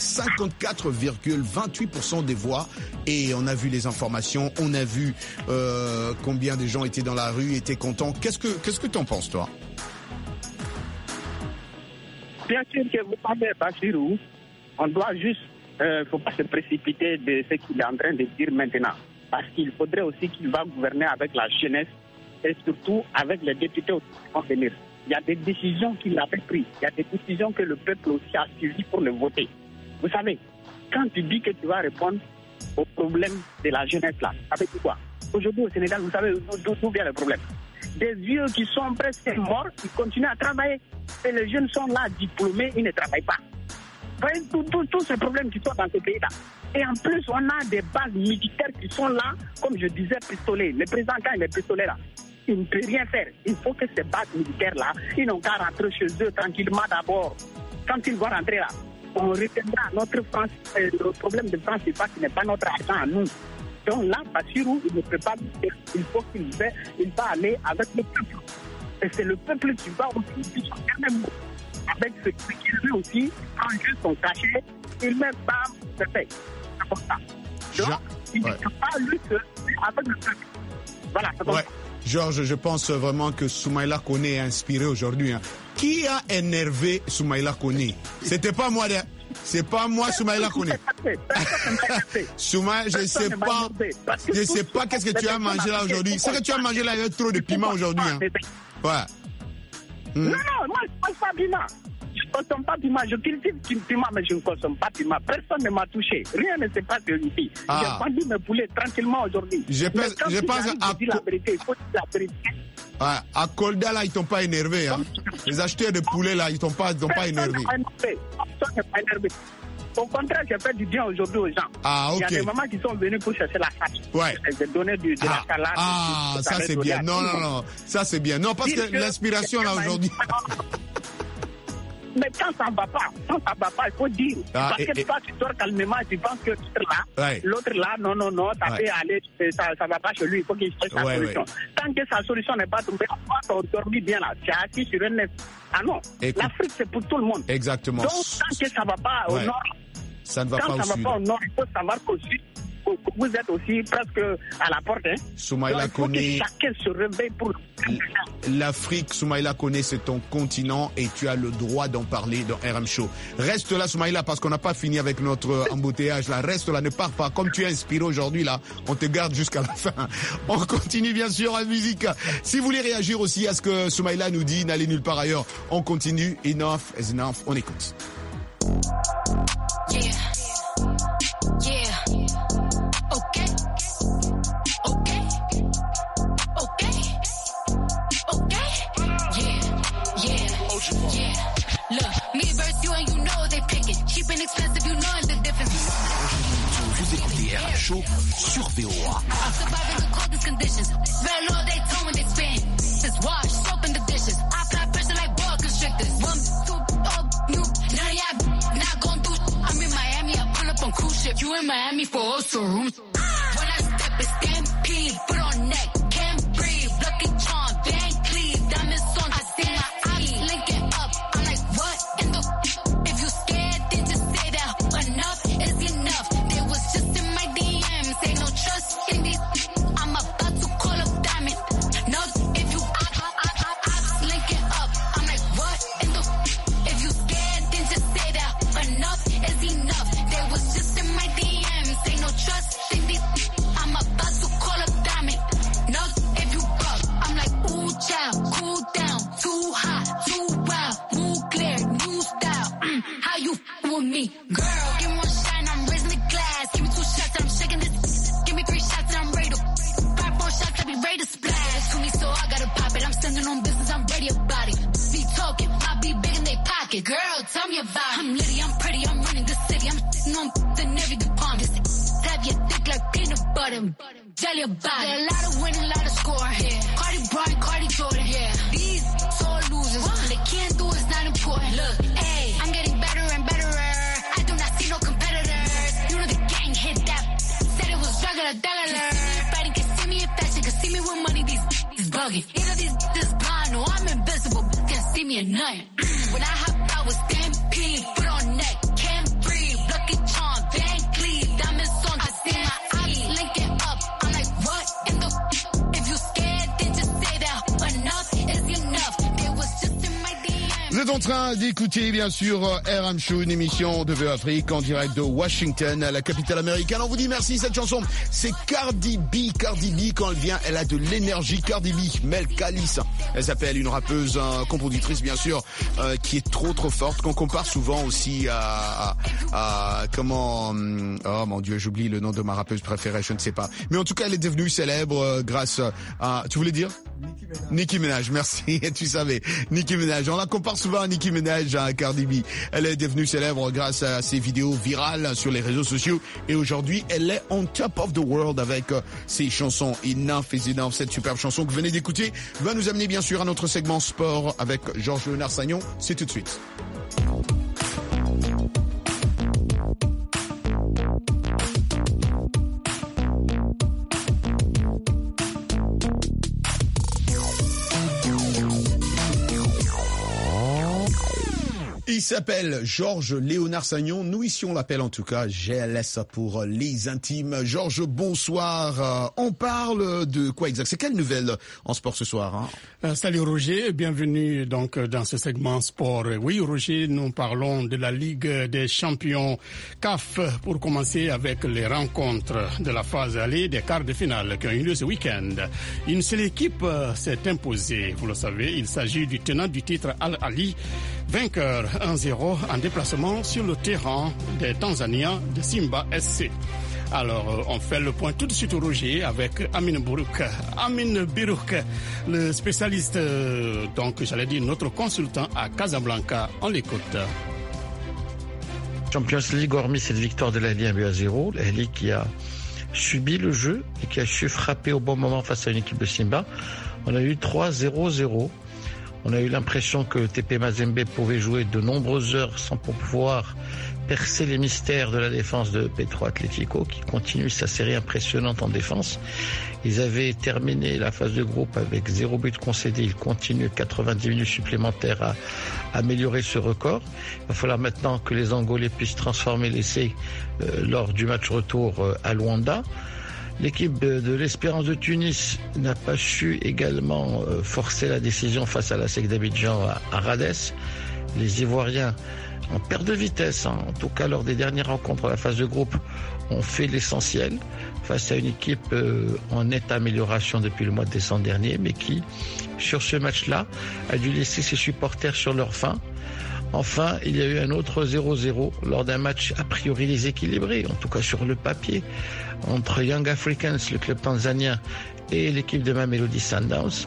54,28% des voix. Et on a vu les informations, on a vu combien de gens étaient dans la rue, étaient contents. Qu'est-ce que tu en penses, toi? Bien sûr que vous parlez Bassirou, on doit juste... Il ne faut pas se précipiter de ce qu'il est en train de dire maintenant. Parce qu'il faudrait aussi qu'il va gouverner avec la jeunesse et surtout avec les députés qui vont venir. Il y a des décisions qu'il avait prises. Il y a des décisions que le peuple aussi a suivies pour le voter. Vous savez, quand tu dis que tu vas répondre aux problèmes de la jeunesse là, avec quoi? Aujourd'hui au Sénégal, vous savez d'où vient le problème? Des vieux qui sont presque morts, ils continuent à travailler. Et les jeunes sont là, diplômés, ils ne travaillent pas. Vous voyez tous ces problèmes qui sont dans ce pays-là. Et en plus, on a des bases militaires qui sont là, comme je disais, pistolets. Le président, quand il est pistolet là, il ne peut rien faire. Il faut que ces bases militaires-là, ils n'ont qu'à rentrer chez eux tranquillement d'abord. Quand ils vont rentrer là, on retiendra notre France. Le problème de France, c'est pas qu'il n'est pas notre argent à nous. Donc là, Bassirou, il ne peut pas dire. Il faut qu'il va aller avec le peuple. Et c'est le peuple qui va aussi dire son dernier mot. Avec ce qu'il veut aussi, prend juste son cachet, il met bam, c'est fait. C'est comme ça. Donc, il ne peut pas lutter avec le peuple. Voilà, c'est comme ça. Georges, je pense vraiment que Soumaïla Koné est inspiré aujourd'hui. Hein. Qui a énervé Soumaïla Koné? C'était pas moi, c'est pas moi, Soumaïla Koné. Soumaïla, je sais pas qu'est-ce que tu as mangé là aujourd'hui. Ce que tu as mangé là, il y a trop de piment aujourd'hui. Hein. Ouais. Non, moi je ne mange pas piment. Je ne consomme pas piment. Je cultive du piment, mais je ne consomme pas piment. Personne ne m'a touché. Rien ne se passe ici. J'ai vendu mes poulets tranquillement aujourd'hui. Je pense à la vérité. Il faut dire la vérité. Ouais, à Kolda, là, ils t'ont pas énervé. Hein. Les acheteurs de poulets, là, ils t'ont pas énervé. Personne n'est pas énervé. Au contraire, j'ai fait du bien aujourd'hui aux gens. Ah, ok. Il y a des mamans qui sont venues pour chercher la salade. Ouais. J'ai donné de la salade. Ah, ça c'est bien. Non. Ça c'est bien. Non, parce que l'inspiration là aujourd'hui. Mais quand ça ne va pas, il faut dire. Parce que toi, tu dors calmement, tu penses que l'autre là, non, ça peut aller, ça ne va pas chez lui, il faut qu'il cherche sa solution. Tant que sa solution n'est pas tombée, on dormit bien là, tu es assis sur un nez. Ah non, l'Afrique c'est pour tout le monde. Exactement. Donc tant que ça ne va pas au nord, ça ne va pas au sud. Quand ça ne va pas au nord, il faut savoir qu'au sud, vous êtes aussi presque à la porte. Hein. Soumaïla Koné. Chacun se réveille pour... L'Afrique, Soumaïla Koné, c'est ton continent et tu as le droit d'en parler dans RM Show. Reste là, Soumaïla, parce qu'on n'a pas fini avec notre embouteillage là. Reste là, ne pars pas. Comme tu es inspiré aujourd'hui là, on te garde jusqu'à la fin. On continue bien sûr en musique. Si vous voulez réagir aussi à ce que Soumaïla nous dit, n'allez nulle part ailleurs. On continue. Enough is enough. On écoute. Yeah. Vous écoutez RM Show sur VOA. You in Miami for also rooms. When I step, it's stampede, put on neck, can't breathe. Lucky Charm, Van Cleave, diamonds on. I see my eyes linking up. I'm like, what in the? If you scared, then just say that. Enough is enough. They was just in my DMs. Ain't no trust in these. I'm about to call up Diamond. No, if you ops linking up. I'm like, what in the? If you scared, then just say that. Enough is enough. They was just in my DMs, ain't no trust in these. I'm about to call up Diamond. No, if you buck, I'm like, ooh, child, cool down, too hot, too wild, move clear, new style. How you with me, girl? Give me one shine, I'm raising the glass. Give me 2 shots, I'm shaking this. Give me 3 shots, I'm ready to. 5 more shots, I be ready to splash. To me, so I gotta pop it. I'm standing on business, I'm ready about it. Be talking, I be big in they pocket. Girl, tell me about it. I'm litty, I'm pretty, I'm running the city. I'm on the Navy department. Have you thick like peanut butter. Jelly about it. A lot of winning, a lot of scoring. Yeah. Cardi Bryant, Cardi Jordan. Yeah. These sore losers. What they can't do is not important. Look, hey, I'm getting better and better. I do not see no competitors. You know the gang hit that. Said it was regular. Fighting can see me in fashion, can see me with money. These bugging. Either these blind or I'm invisible. Can't see me in nothing. When I hop out with stampede, put on neck, can't breathe. Lucky Charm, Van Cleave, diamonds on. I see my eyes linking up. I'm like, what in the? If you scared, then just say that. Enough is enough. They was just in my DM. Vous êtes en train d'écouter bien sûr RM Show, une émission de VOA Afrique en direct de Washington, la capitale américaine. On vous dit merci. Cette chanson, c'est Cardi B. Cardi B, quand elle vient, elle a de l'énergie. Cardi B, Mel Kalis. Elle s'appelle, une rappeuse, compositrice bien sûr, qui est trop forte, qu'on compare souvent aussi à comment, oh mon Dieu, j'oublie le nom de ma rappeuse préférée, je ne sais pas. Mais en tout cas, elle est devenue célèbre grâce à, tu voulais dire? Nicki Minaj, merci, tu savais. Nicki Minaj, on la compare souvent à Nicki Minaj, à Cardi B. Elle est devenue célèbre grâce à ses vidéos virales sur les réseaux sociaux et aujourd'hui, elle est on top of the world avec ses chansons Enough is Enough. Cette superbe chanson que vous venez d'écouter va nous amener bien sûr à notre segment sport avec Georges-Léonard Sagnon. C'est tout de suite. Il s'appelle Georges Léonard Sagnon. Nous ici on l'appelle en tout cas GLS pour les intimes. Georges, bonsoir. On parle de quoi exact? C'est quelle nouvelle en sport ce soir, hein? Salut Roger, bienvenue donc dans ce segment sport. Oui Roger, nous parlons de la Ligue des champions CAF pour commencer avec les rencontres de la phase aller des quarts de finale qui ont eu lieu ce week-end. Une seule équipe s'est imposée, vous le savez, il s'agit du tenant du titre Al Ahly, vainqueur 1-0 en déplacement sur le terrain des Tanzaniens de Simba SC. Alors, on fait le point tout de suite au Roger avec Amin Birouk. Amin Birouk, le spécialiste, donc j'allais dire notre consultant à Casablanca. On l'écoute. Champions League, hormis cette victoire de l'Ahly 1-0, l'Ahly qui a subi le jeu et qui a su frapper au bon moment face à une équipe de Simba. On a eu 3-0-0. On a eu l'impression que TP Mazembe pouvait jouer de nombreuses heures sans pouvoir percer les mystères de la défense de Petro Atlético, qui continue sa série impressionnante en défense. Ils avaient terminé la phase de groupe avec 0 but concédé. Ils continuent 90 minutes supplémentaires à améliorer ce record. Il va falloir maintenant que les Angolais puissent transformer l'essai lors du match retour à Luanda. L'équipe de l'Espérance de Tunis n'a pas su également forcer la décision face à la SEC d'Abidjan à Rades. Les Ivoiriens, en perte de vitesse, en tout cas lors des dernières rencontres à la phase de groupe, ont fait l'essentiel face à une équipe en nette amélioration depuis le mois de décembre dernier, mais qui, sur ce match-là, a dû laisser ses supporters sur leur faim. Enfin, il y a eu un autre 0-0 lors d'un match a priori déséquilibré, en tout cas sur le papier, entre Young Africans, le club tanzanien, et l'équipe de Mamelodi Sundowns.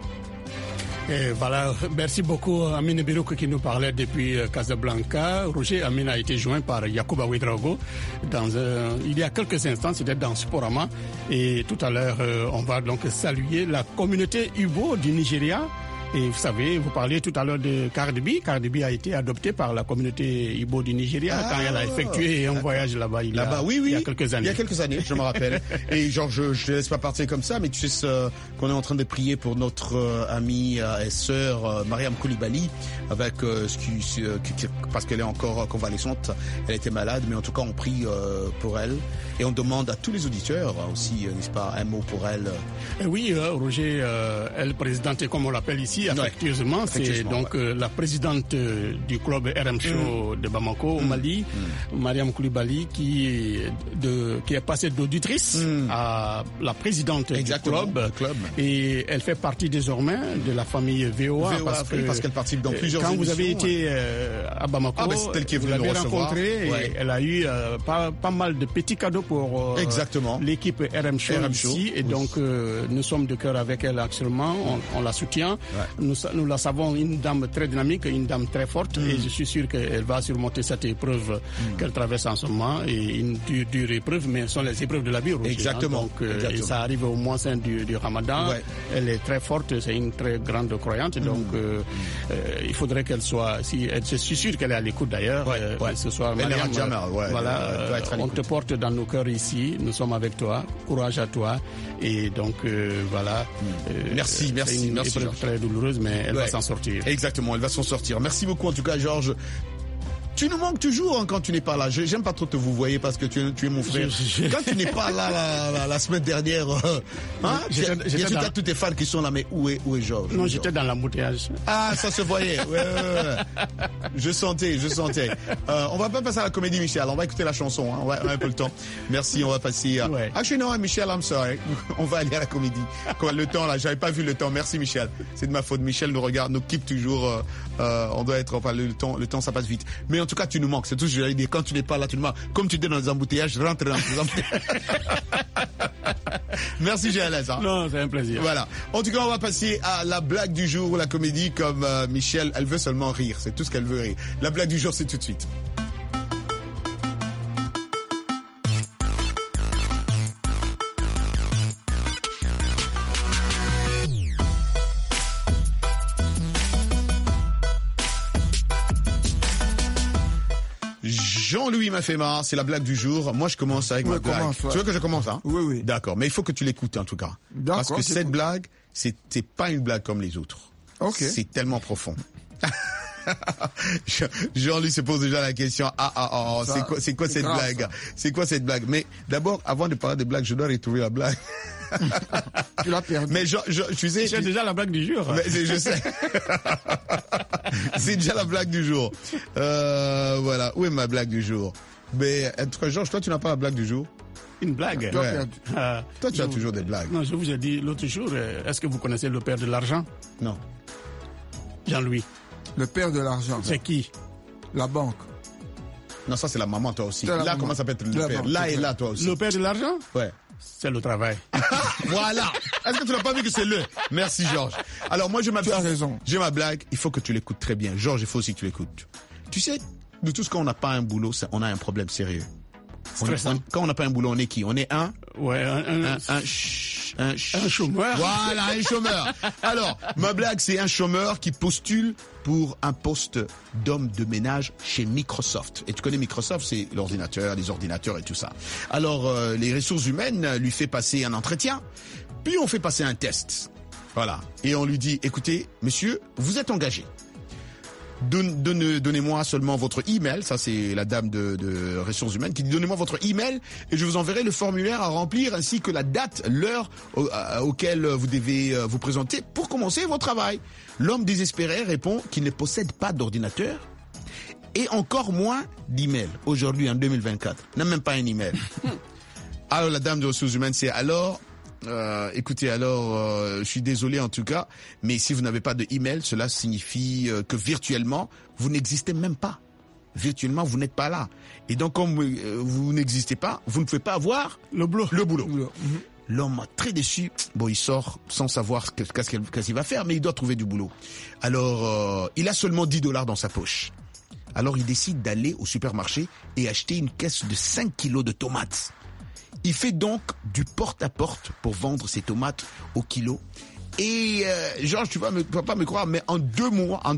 Et voilà, merci beaucoup Amin Birouk qui nous parlait depuis Casablanca. Roger, Amin a été joint par Yacouba Ouedraogo il y a quelques instants, c'était dans Sporama. Et tout à l'heure, on va donc saluer la communauté Igbo du Nigeria. Et vous savez, vous parliez tout à l'heure de Cardi B. Cardi B a été adoptée par la communauté Igbo du Nigeria quand elle a effectué un voyage là-bas il y a quelques années. Il y a quelques années, je me rappelle. Et genre, je te laisse pas partir comme ça, mais tu sais qu'on est en train de prier pour notre amie et sœur Mariam Koulibaly, avec parce qu'elle est encore convalescente. Elle était malade, mais en tout cas, on prie pour elle. Et on demande à tous les auditeurs aussi, n'est-ce pas, un mot pour elle. Oui, Roger, elle présidente, comme on l'appelle ici, affectueusement, c'est donc la présidente du club RM Show de Bamako au Mali, Mariam Koulibaly, qui est passée d'auditrice à la présidente du club. Et elle fait partie désormais de la famille VOA, parce qu'elle participe dans plusieurs émissions. Quand vous avez été à Bamako, vous l'avez rencontrée et elle a eu pas mal de petits cadeaux pour l'équipe RM Show ici. Et donc nous sommes de cœur avec elle actuellement, on la soutient. Nous la savons une dame très dynamique, une dame très forte, et je suis sûr qu'elle va surmonter cette épreuve qu'elle traverse en ce moment, et une dure épreuve, mais ce sont les épreuves de la vie, Roger, Exactement. Donc, et ça arrive au moins du Ramadan. Elle est très forte, c'est une très grande croyante, donc il faudrait qu'elle soit, je suis sûr qu'elle est à l'écoute d'ailleurs, ce soir. Mariam, on te porte dans nos cœurs ici, nous sommes avec toi, courage à toi, et donc voilà. Merci. Épreuve très douloureuse, mais elle va s'en sortir. Exactement, elle va s'en sortir. Merci beaucoup en tout cas, Georges. Tu nous manques toujours quand tu n'es pas là. J'aime pas trop te vous voyez parce que tu es mon frère. Quand tu n'es pas là la semaine dernière, il y a tous tes fans qui sont là, mais où est Georges? Non, j'étais dans l'embouteillage. Ah, ça se voyait. Ouais. Je sentais. On va pas passer à la comédie, Michel. On va écouter la chanson. On a un peu le temps. Merci. On va passer. Actually, no, Michel, I'm sorry. On va aller à la comédie. Le temps là, j'avais pas vu le temps. Merci, Michel. C'est de ma faute. Michel nous regarde, nous keep toujours. On doit être. Enfin, le temps, ça passe vite. Mais en tout cas, tu nous manques. C'est tout ce que j'allais dire. Quand tu n'es pas là, tu nous manques. Comme tu es dans les embouteillages, rentre dans les embouteillages. Merci, GLS. Non, c'est un plaisir. Voilà. En tout cas, on va passer à la blague du jour ou la comédie comme Michel. Elle veut seulement rire. C'est tout ce qu'elle veut rire. La blague du jour, c'est tout de suite. Jean-Louis m'a fait marre, c'est la blague du jour. Moi, je commence avec ma blague. Tu veux que je commence, hein? Oui. D'accord, mais il faut que tu l'écoutes en tout cas. Parce que cette blague, c'est pas une blague comme les autres. Ok. C'est tellement profond. Jean lui se pose déjà la question. C'est quoi cette grave, blague? ça. C'est quoi cette blague? Mais d'abord, avant de parler de blague, je dois retrouver la blague. Tu l'as perdu. Mais tu sais, C'est déjà la blague du jour. Mais je sais. C'est déjà la blague du jour. Voilà. Où est ma blague du jour? Mais en tout cas, Georges, toi, tu n'as pas la blague du jour? Une blague. Ouais. Toi, tu as toujours des blagues. Non, je vous ai dit l'autre jour, est-ce que vous connaissez le père de l'argent? Non. Jean-Louis. Le père de l'argent. C'est qui? La banque. Non, ça, c'est la maman, toi aussi. C'est la Là, maman. comment ça peut être le La père? banque, Là c'est et vrai. là, toi aussi. Le père de l'argent? Ouais. C'est le travail. Voilà. Est-ce que tu n'as pas vu que c'est le? Merci, Georges. Alors, moi, Tu as raison. J'ai ma blague. Il faut que tu l'écoutes très bien. Georges, il faut aussi que tu l'écoutes. Tu sais, de tout ce qu'on n'a pas un boulot, on a un problème sérieux. Quand on n'a pas un boulot, on est qui? On est un chômeur. Voilà, un chômeur. Alors, ma blague, c'est un chômeur qui postule pour un poste d'homme de ménage chez Microsoft. Et tu connais Microsoft, c'est l'ordinateur, les ordinateurs et tout ça. Alors, les ressources humaines lui fait passer un entretien, puis on fait passer un test. Voilà. Et on lui dit, écoutez, monsieur, vous êtes engagé. Donnez-moi seulement votre email. Ça, c'est la dame de ressources humaines qui dit donnez-moi votre email et je vous enverrai le formulaire à remplir ainsi que la date, l'heure auquel vous devez vous présenter pour commencer votre travail. L'homme désespéré répond qu'il ne possède pas d'ordinateur et encore moins d'email. Aujourd'hui, en 2024, n'a même pas un email. Alors, la dame de ressources humaines, c'est alors... écoutez, je suis désolé en tout cas, mais si vous n'avez pas de email, cela signifie que virtuellement, vous n'existez même pas. Virtuellement, vous n'êtes pas là. Et donc, comme vous n'existez pas, vous ne pouvez pas avoir le boulot. L'homme très déçu, il sort sans savoir qu'est-ce qu'il va faire, mais il doit trouver du boulot. Alors, il a seulement $10 dans sa poche. Alors, il décide d'aller au supermarché et acheter une caisse de 5 kilos de tomates. Il fait donc du porte-à-porte pour vendre ses tomates au kilo. Et Georges, tu vas pas me croire, mais en moins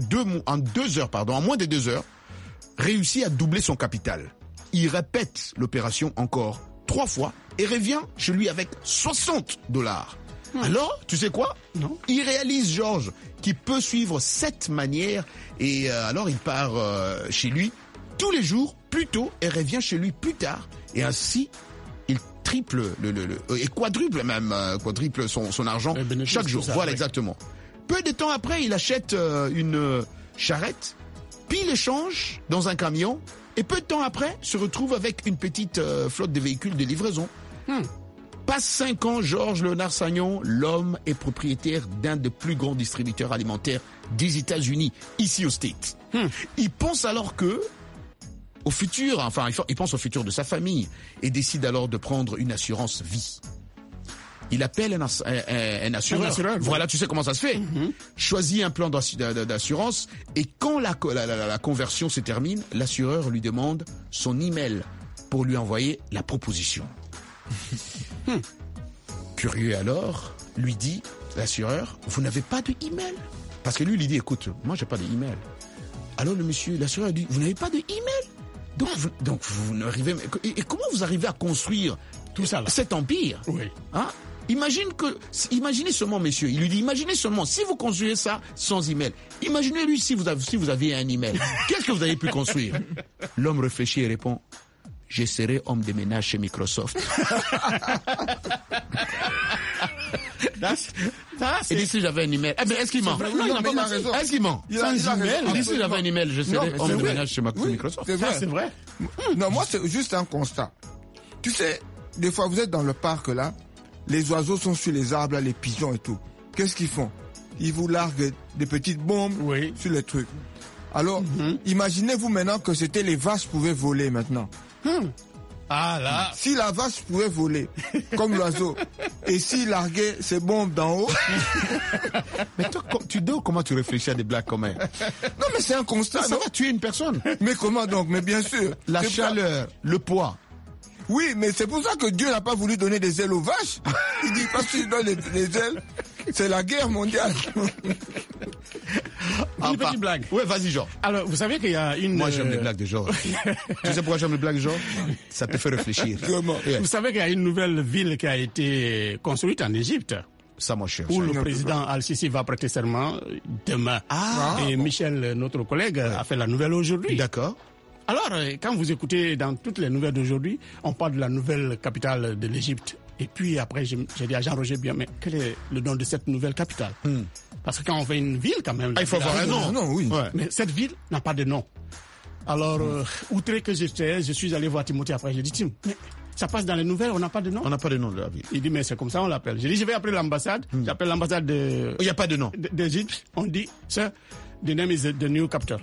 de 2 heures, réussit à doubler son capital. Il répète l'opération encore 3 fois et revient chez lui avec $60. Alors, tu sais quoi? Non. Il réalise, Georges, qu'il peut suivre cette manière et alors il part chez lui tous les jours plus tôt et revient chez lui plus tard. Et ainsi, il triple et quadruple son argent chaque jour. Ça, voilà, oui. exactement. Peu de temps après, il achète une charrette, puis il échange dans un camion, et peu de temps après, se retrouve avec une petite flotte de véhicules de livraison. Passe 5 ans, Georges Léonard Sagnon, l'homme est propriétaire d'un des plus grands distributeurs alimentaires des États-Unis, ici aux States. Il pense alors au futur, il pense au futur de sa famille et décide alors de prendre une assurance vie. Il appelle un assureur. Voilà, tu sais comment ça se fait. Choisit un plan d'assurance et quand la conversion se termine, l'assureur lui demande son email pour lui envoyer la proposition. Curieux alors, lui dit l'assureur, vous n'avez pas de email? Parce que lui dit, écoute, moi j'ai pas de email. Alors l'assureur dit, vous n'avez pas de email? Donc vous n'arrivez... Et comment vous arrivez à construire tout ça là, cet empire? Oui. Hein? Imaginez seulement, messieurs, il lui dit, imaginez seulement, si vous construisez ça sans email, imaginez-lui si vous aviez un email, qu'est-ce que vous avez pu construire? L'homme réfléchit et répond, je serai homme de ménage chez Microsoft. Et d'ici j'avais un email. Est-ce qu'il ment? Non, il a raison. Est-ce qu'il ment? D'ici j'avais un email, je serai homme de ménage chez Microsoft. C'est vrai. Non, moi c'est juste un constat. Tu sais, des fois vous êtes dans le parc là, les oiseaux sont sur les arbres, là, les pigeons et tout. Qu'est-ce qu'ils font? Ils vous larguent des petites bombes sur les trucs. Alors, imaginez-vous maintenant que c'était les vaches pouvaient voler maintenant. Ah là. Si la vache pouvait voler, comme l'oiseau, et s'il larguait ses bombes d'en haut... Mais toi, comment tu réfléchis à des blagues comme ça? Non, mais c'est un constat. Ça va tuer une personne. Mais comment donc? Mais bien sûr. La chaleur, le poids. Oui, mais c'est pour ça que Dieu n'a pas voulu donner des ailes aux vaches. Il dit, parce qu'il donne les ailes, c'est la guerre mondiale. Une petite blague. Ouais, vas-y, Georges. Alors, vous savez qu'il y a une... Moi, j'aime les blagues de Georges. Tu sais pourquoi j'aime les blagues de Georges? Ça te fait réfléchir. Vous savez qu'il y a une nouvelle ville qui a été construite en Égypte. Ça, moi, cher. Où le président Al-Sisi va prêter serment demain. Et Michel, notre collègue, a fait la nouvelle aujourd'hui. D'accord. Alors, quand vous écoutez dans toutes les nouvelles d'aujourd'hui, on parle de la nouvelle capitale de l'Égypte. Et puis après, j'ai dit à Jean-Roger bien, mais quel est le nom de cette nouvelle capitale? Parce que quand on fait une ville, quand même... il faut avoir un nom. Non, oui. Ouais. Mais cette ville n'a pas de nom. Alors, outré que j'étais, je suis allé voir Timothée après. J'ai dit, Tim, mais ça passe dans les nouvelles, on n'a pas de nom? On n'a pas de nom de la ville. Il dit, mais c'est comme ça, on l'appelle. J'ai dit, je vais appeler l'ambassade. J'appelle l'ambassade de... Il n'y a pas de nom. D'Égypte. On dit, sir, the name is the new capital.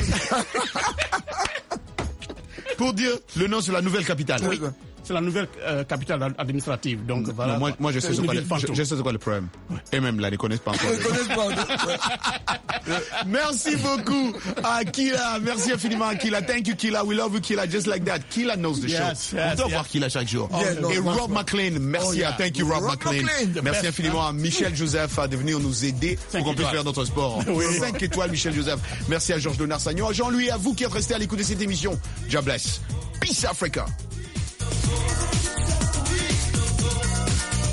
Pour dire le nom sur la nouvelle capitale. Oui. C'est la nouvelle capitale administrative. Donc, voilà. Non, moi je sais c'est quoi le problème. Ouais. Et même là, ils ne connaissent pas encore. Merci beaucoup à Killa. Merci infiniment à Killa. Thank you, Killa. We love you, Killa. Just like that. Killa knows the show. On doit voir Killa chaque jour. Et Rob McLean, merci Thank you, Rob McLean. Merci infiniment à Michel Joseph de venir nous aider pour qu'on puisse faire notre sport. 5 étoiles, Michel Joseph. Merci à Georges Donard-Sagnon, à Jean-Louis, à vous qui êtes restés à l'écoute de cette émission. God bless. Peace Africa.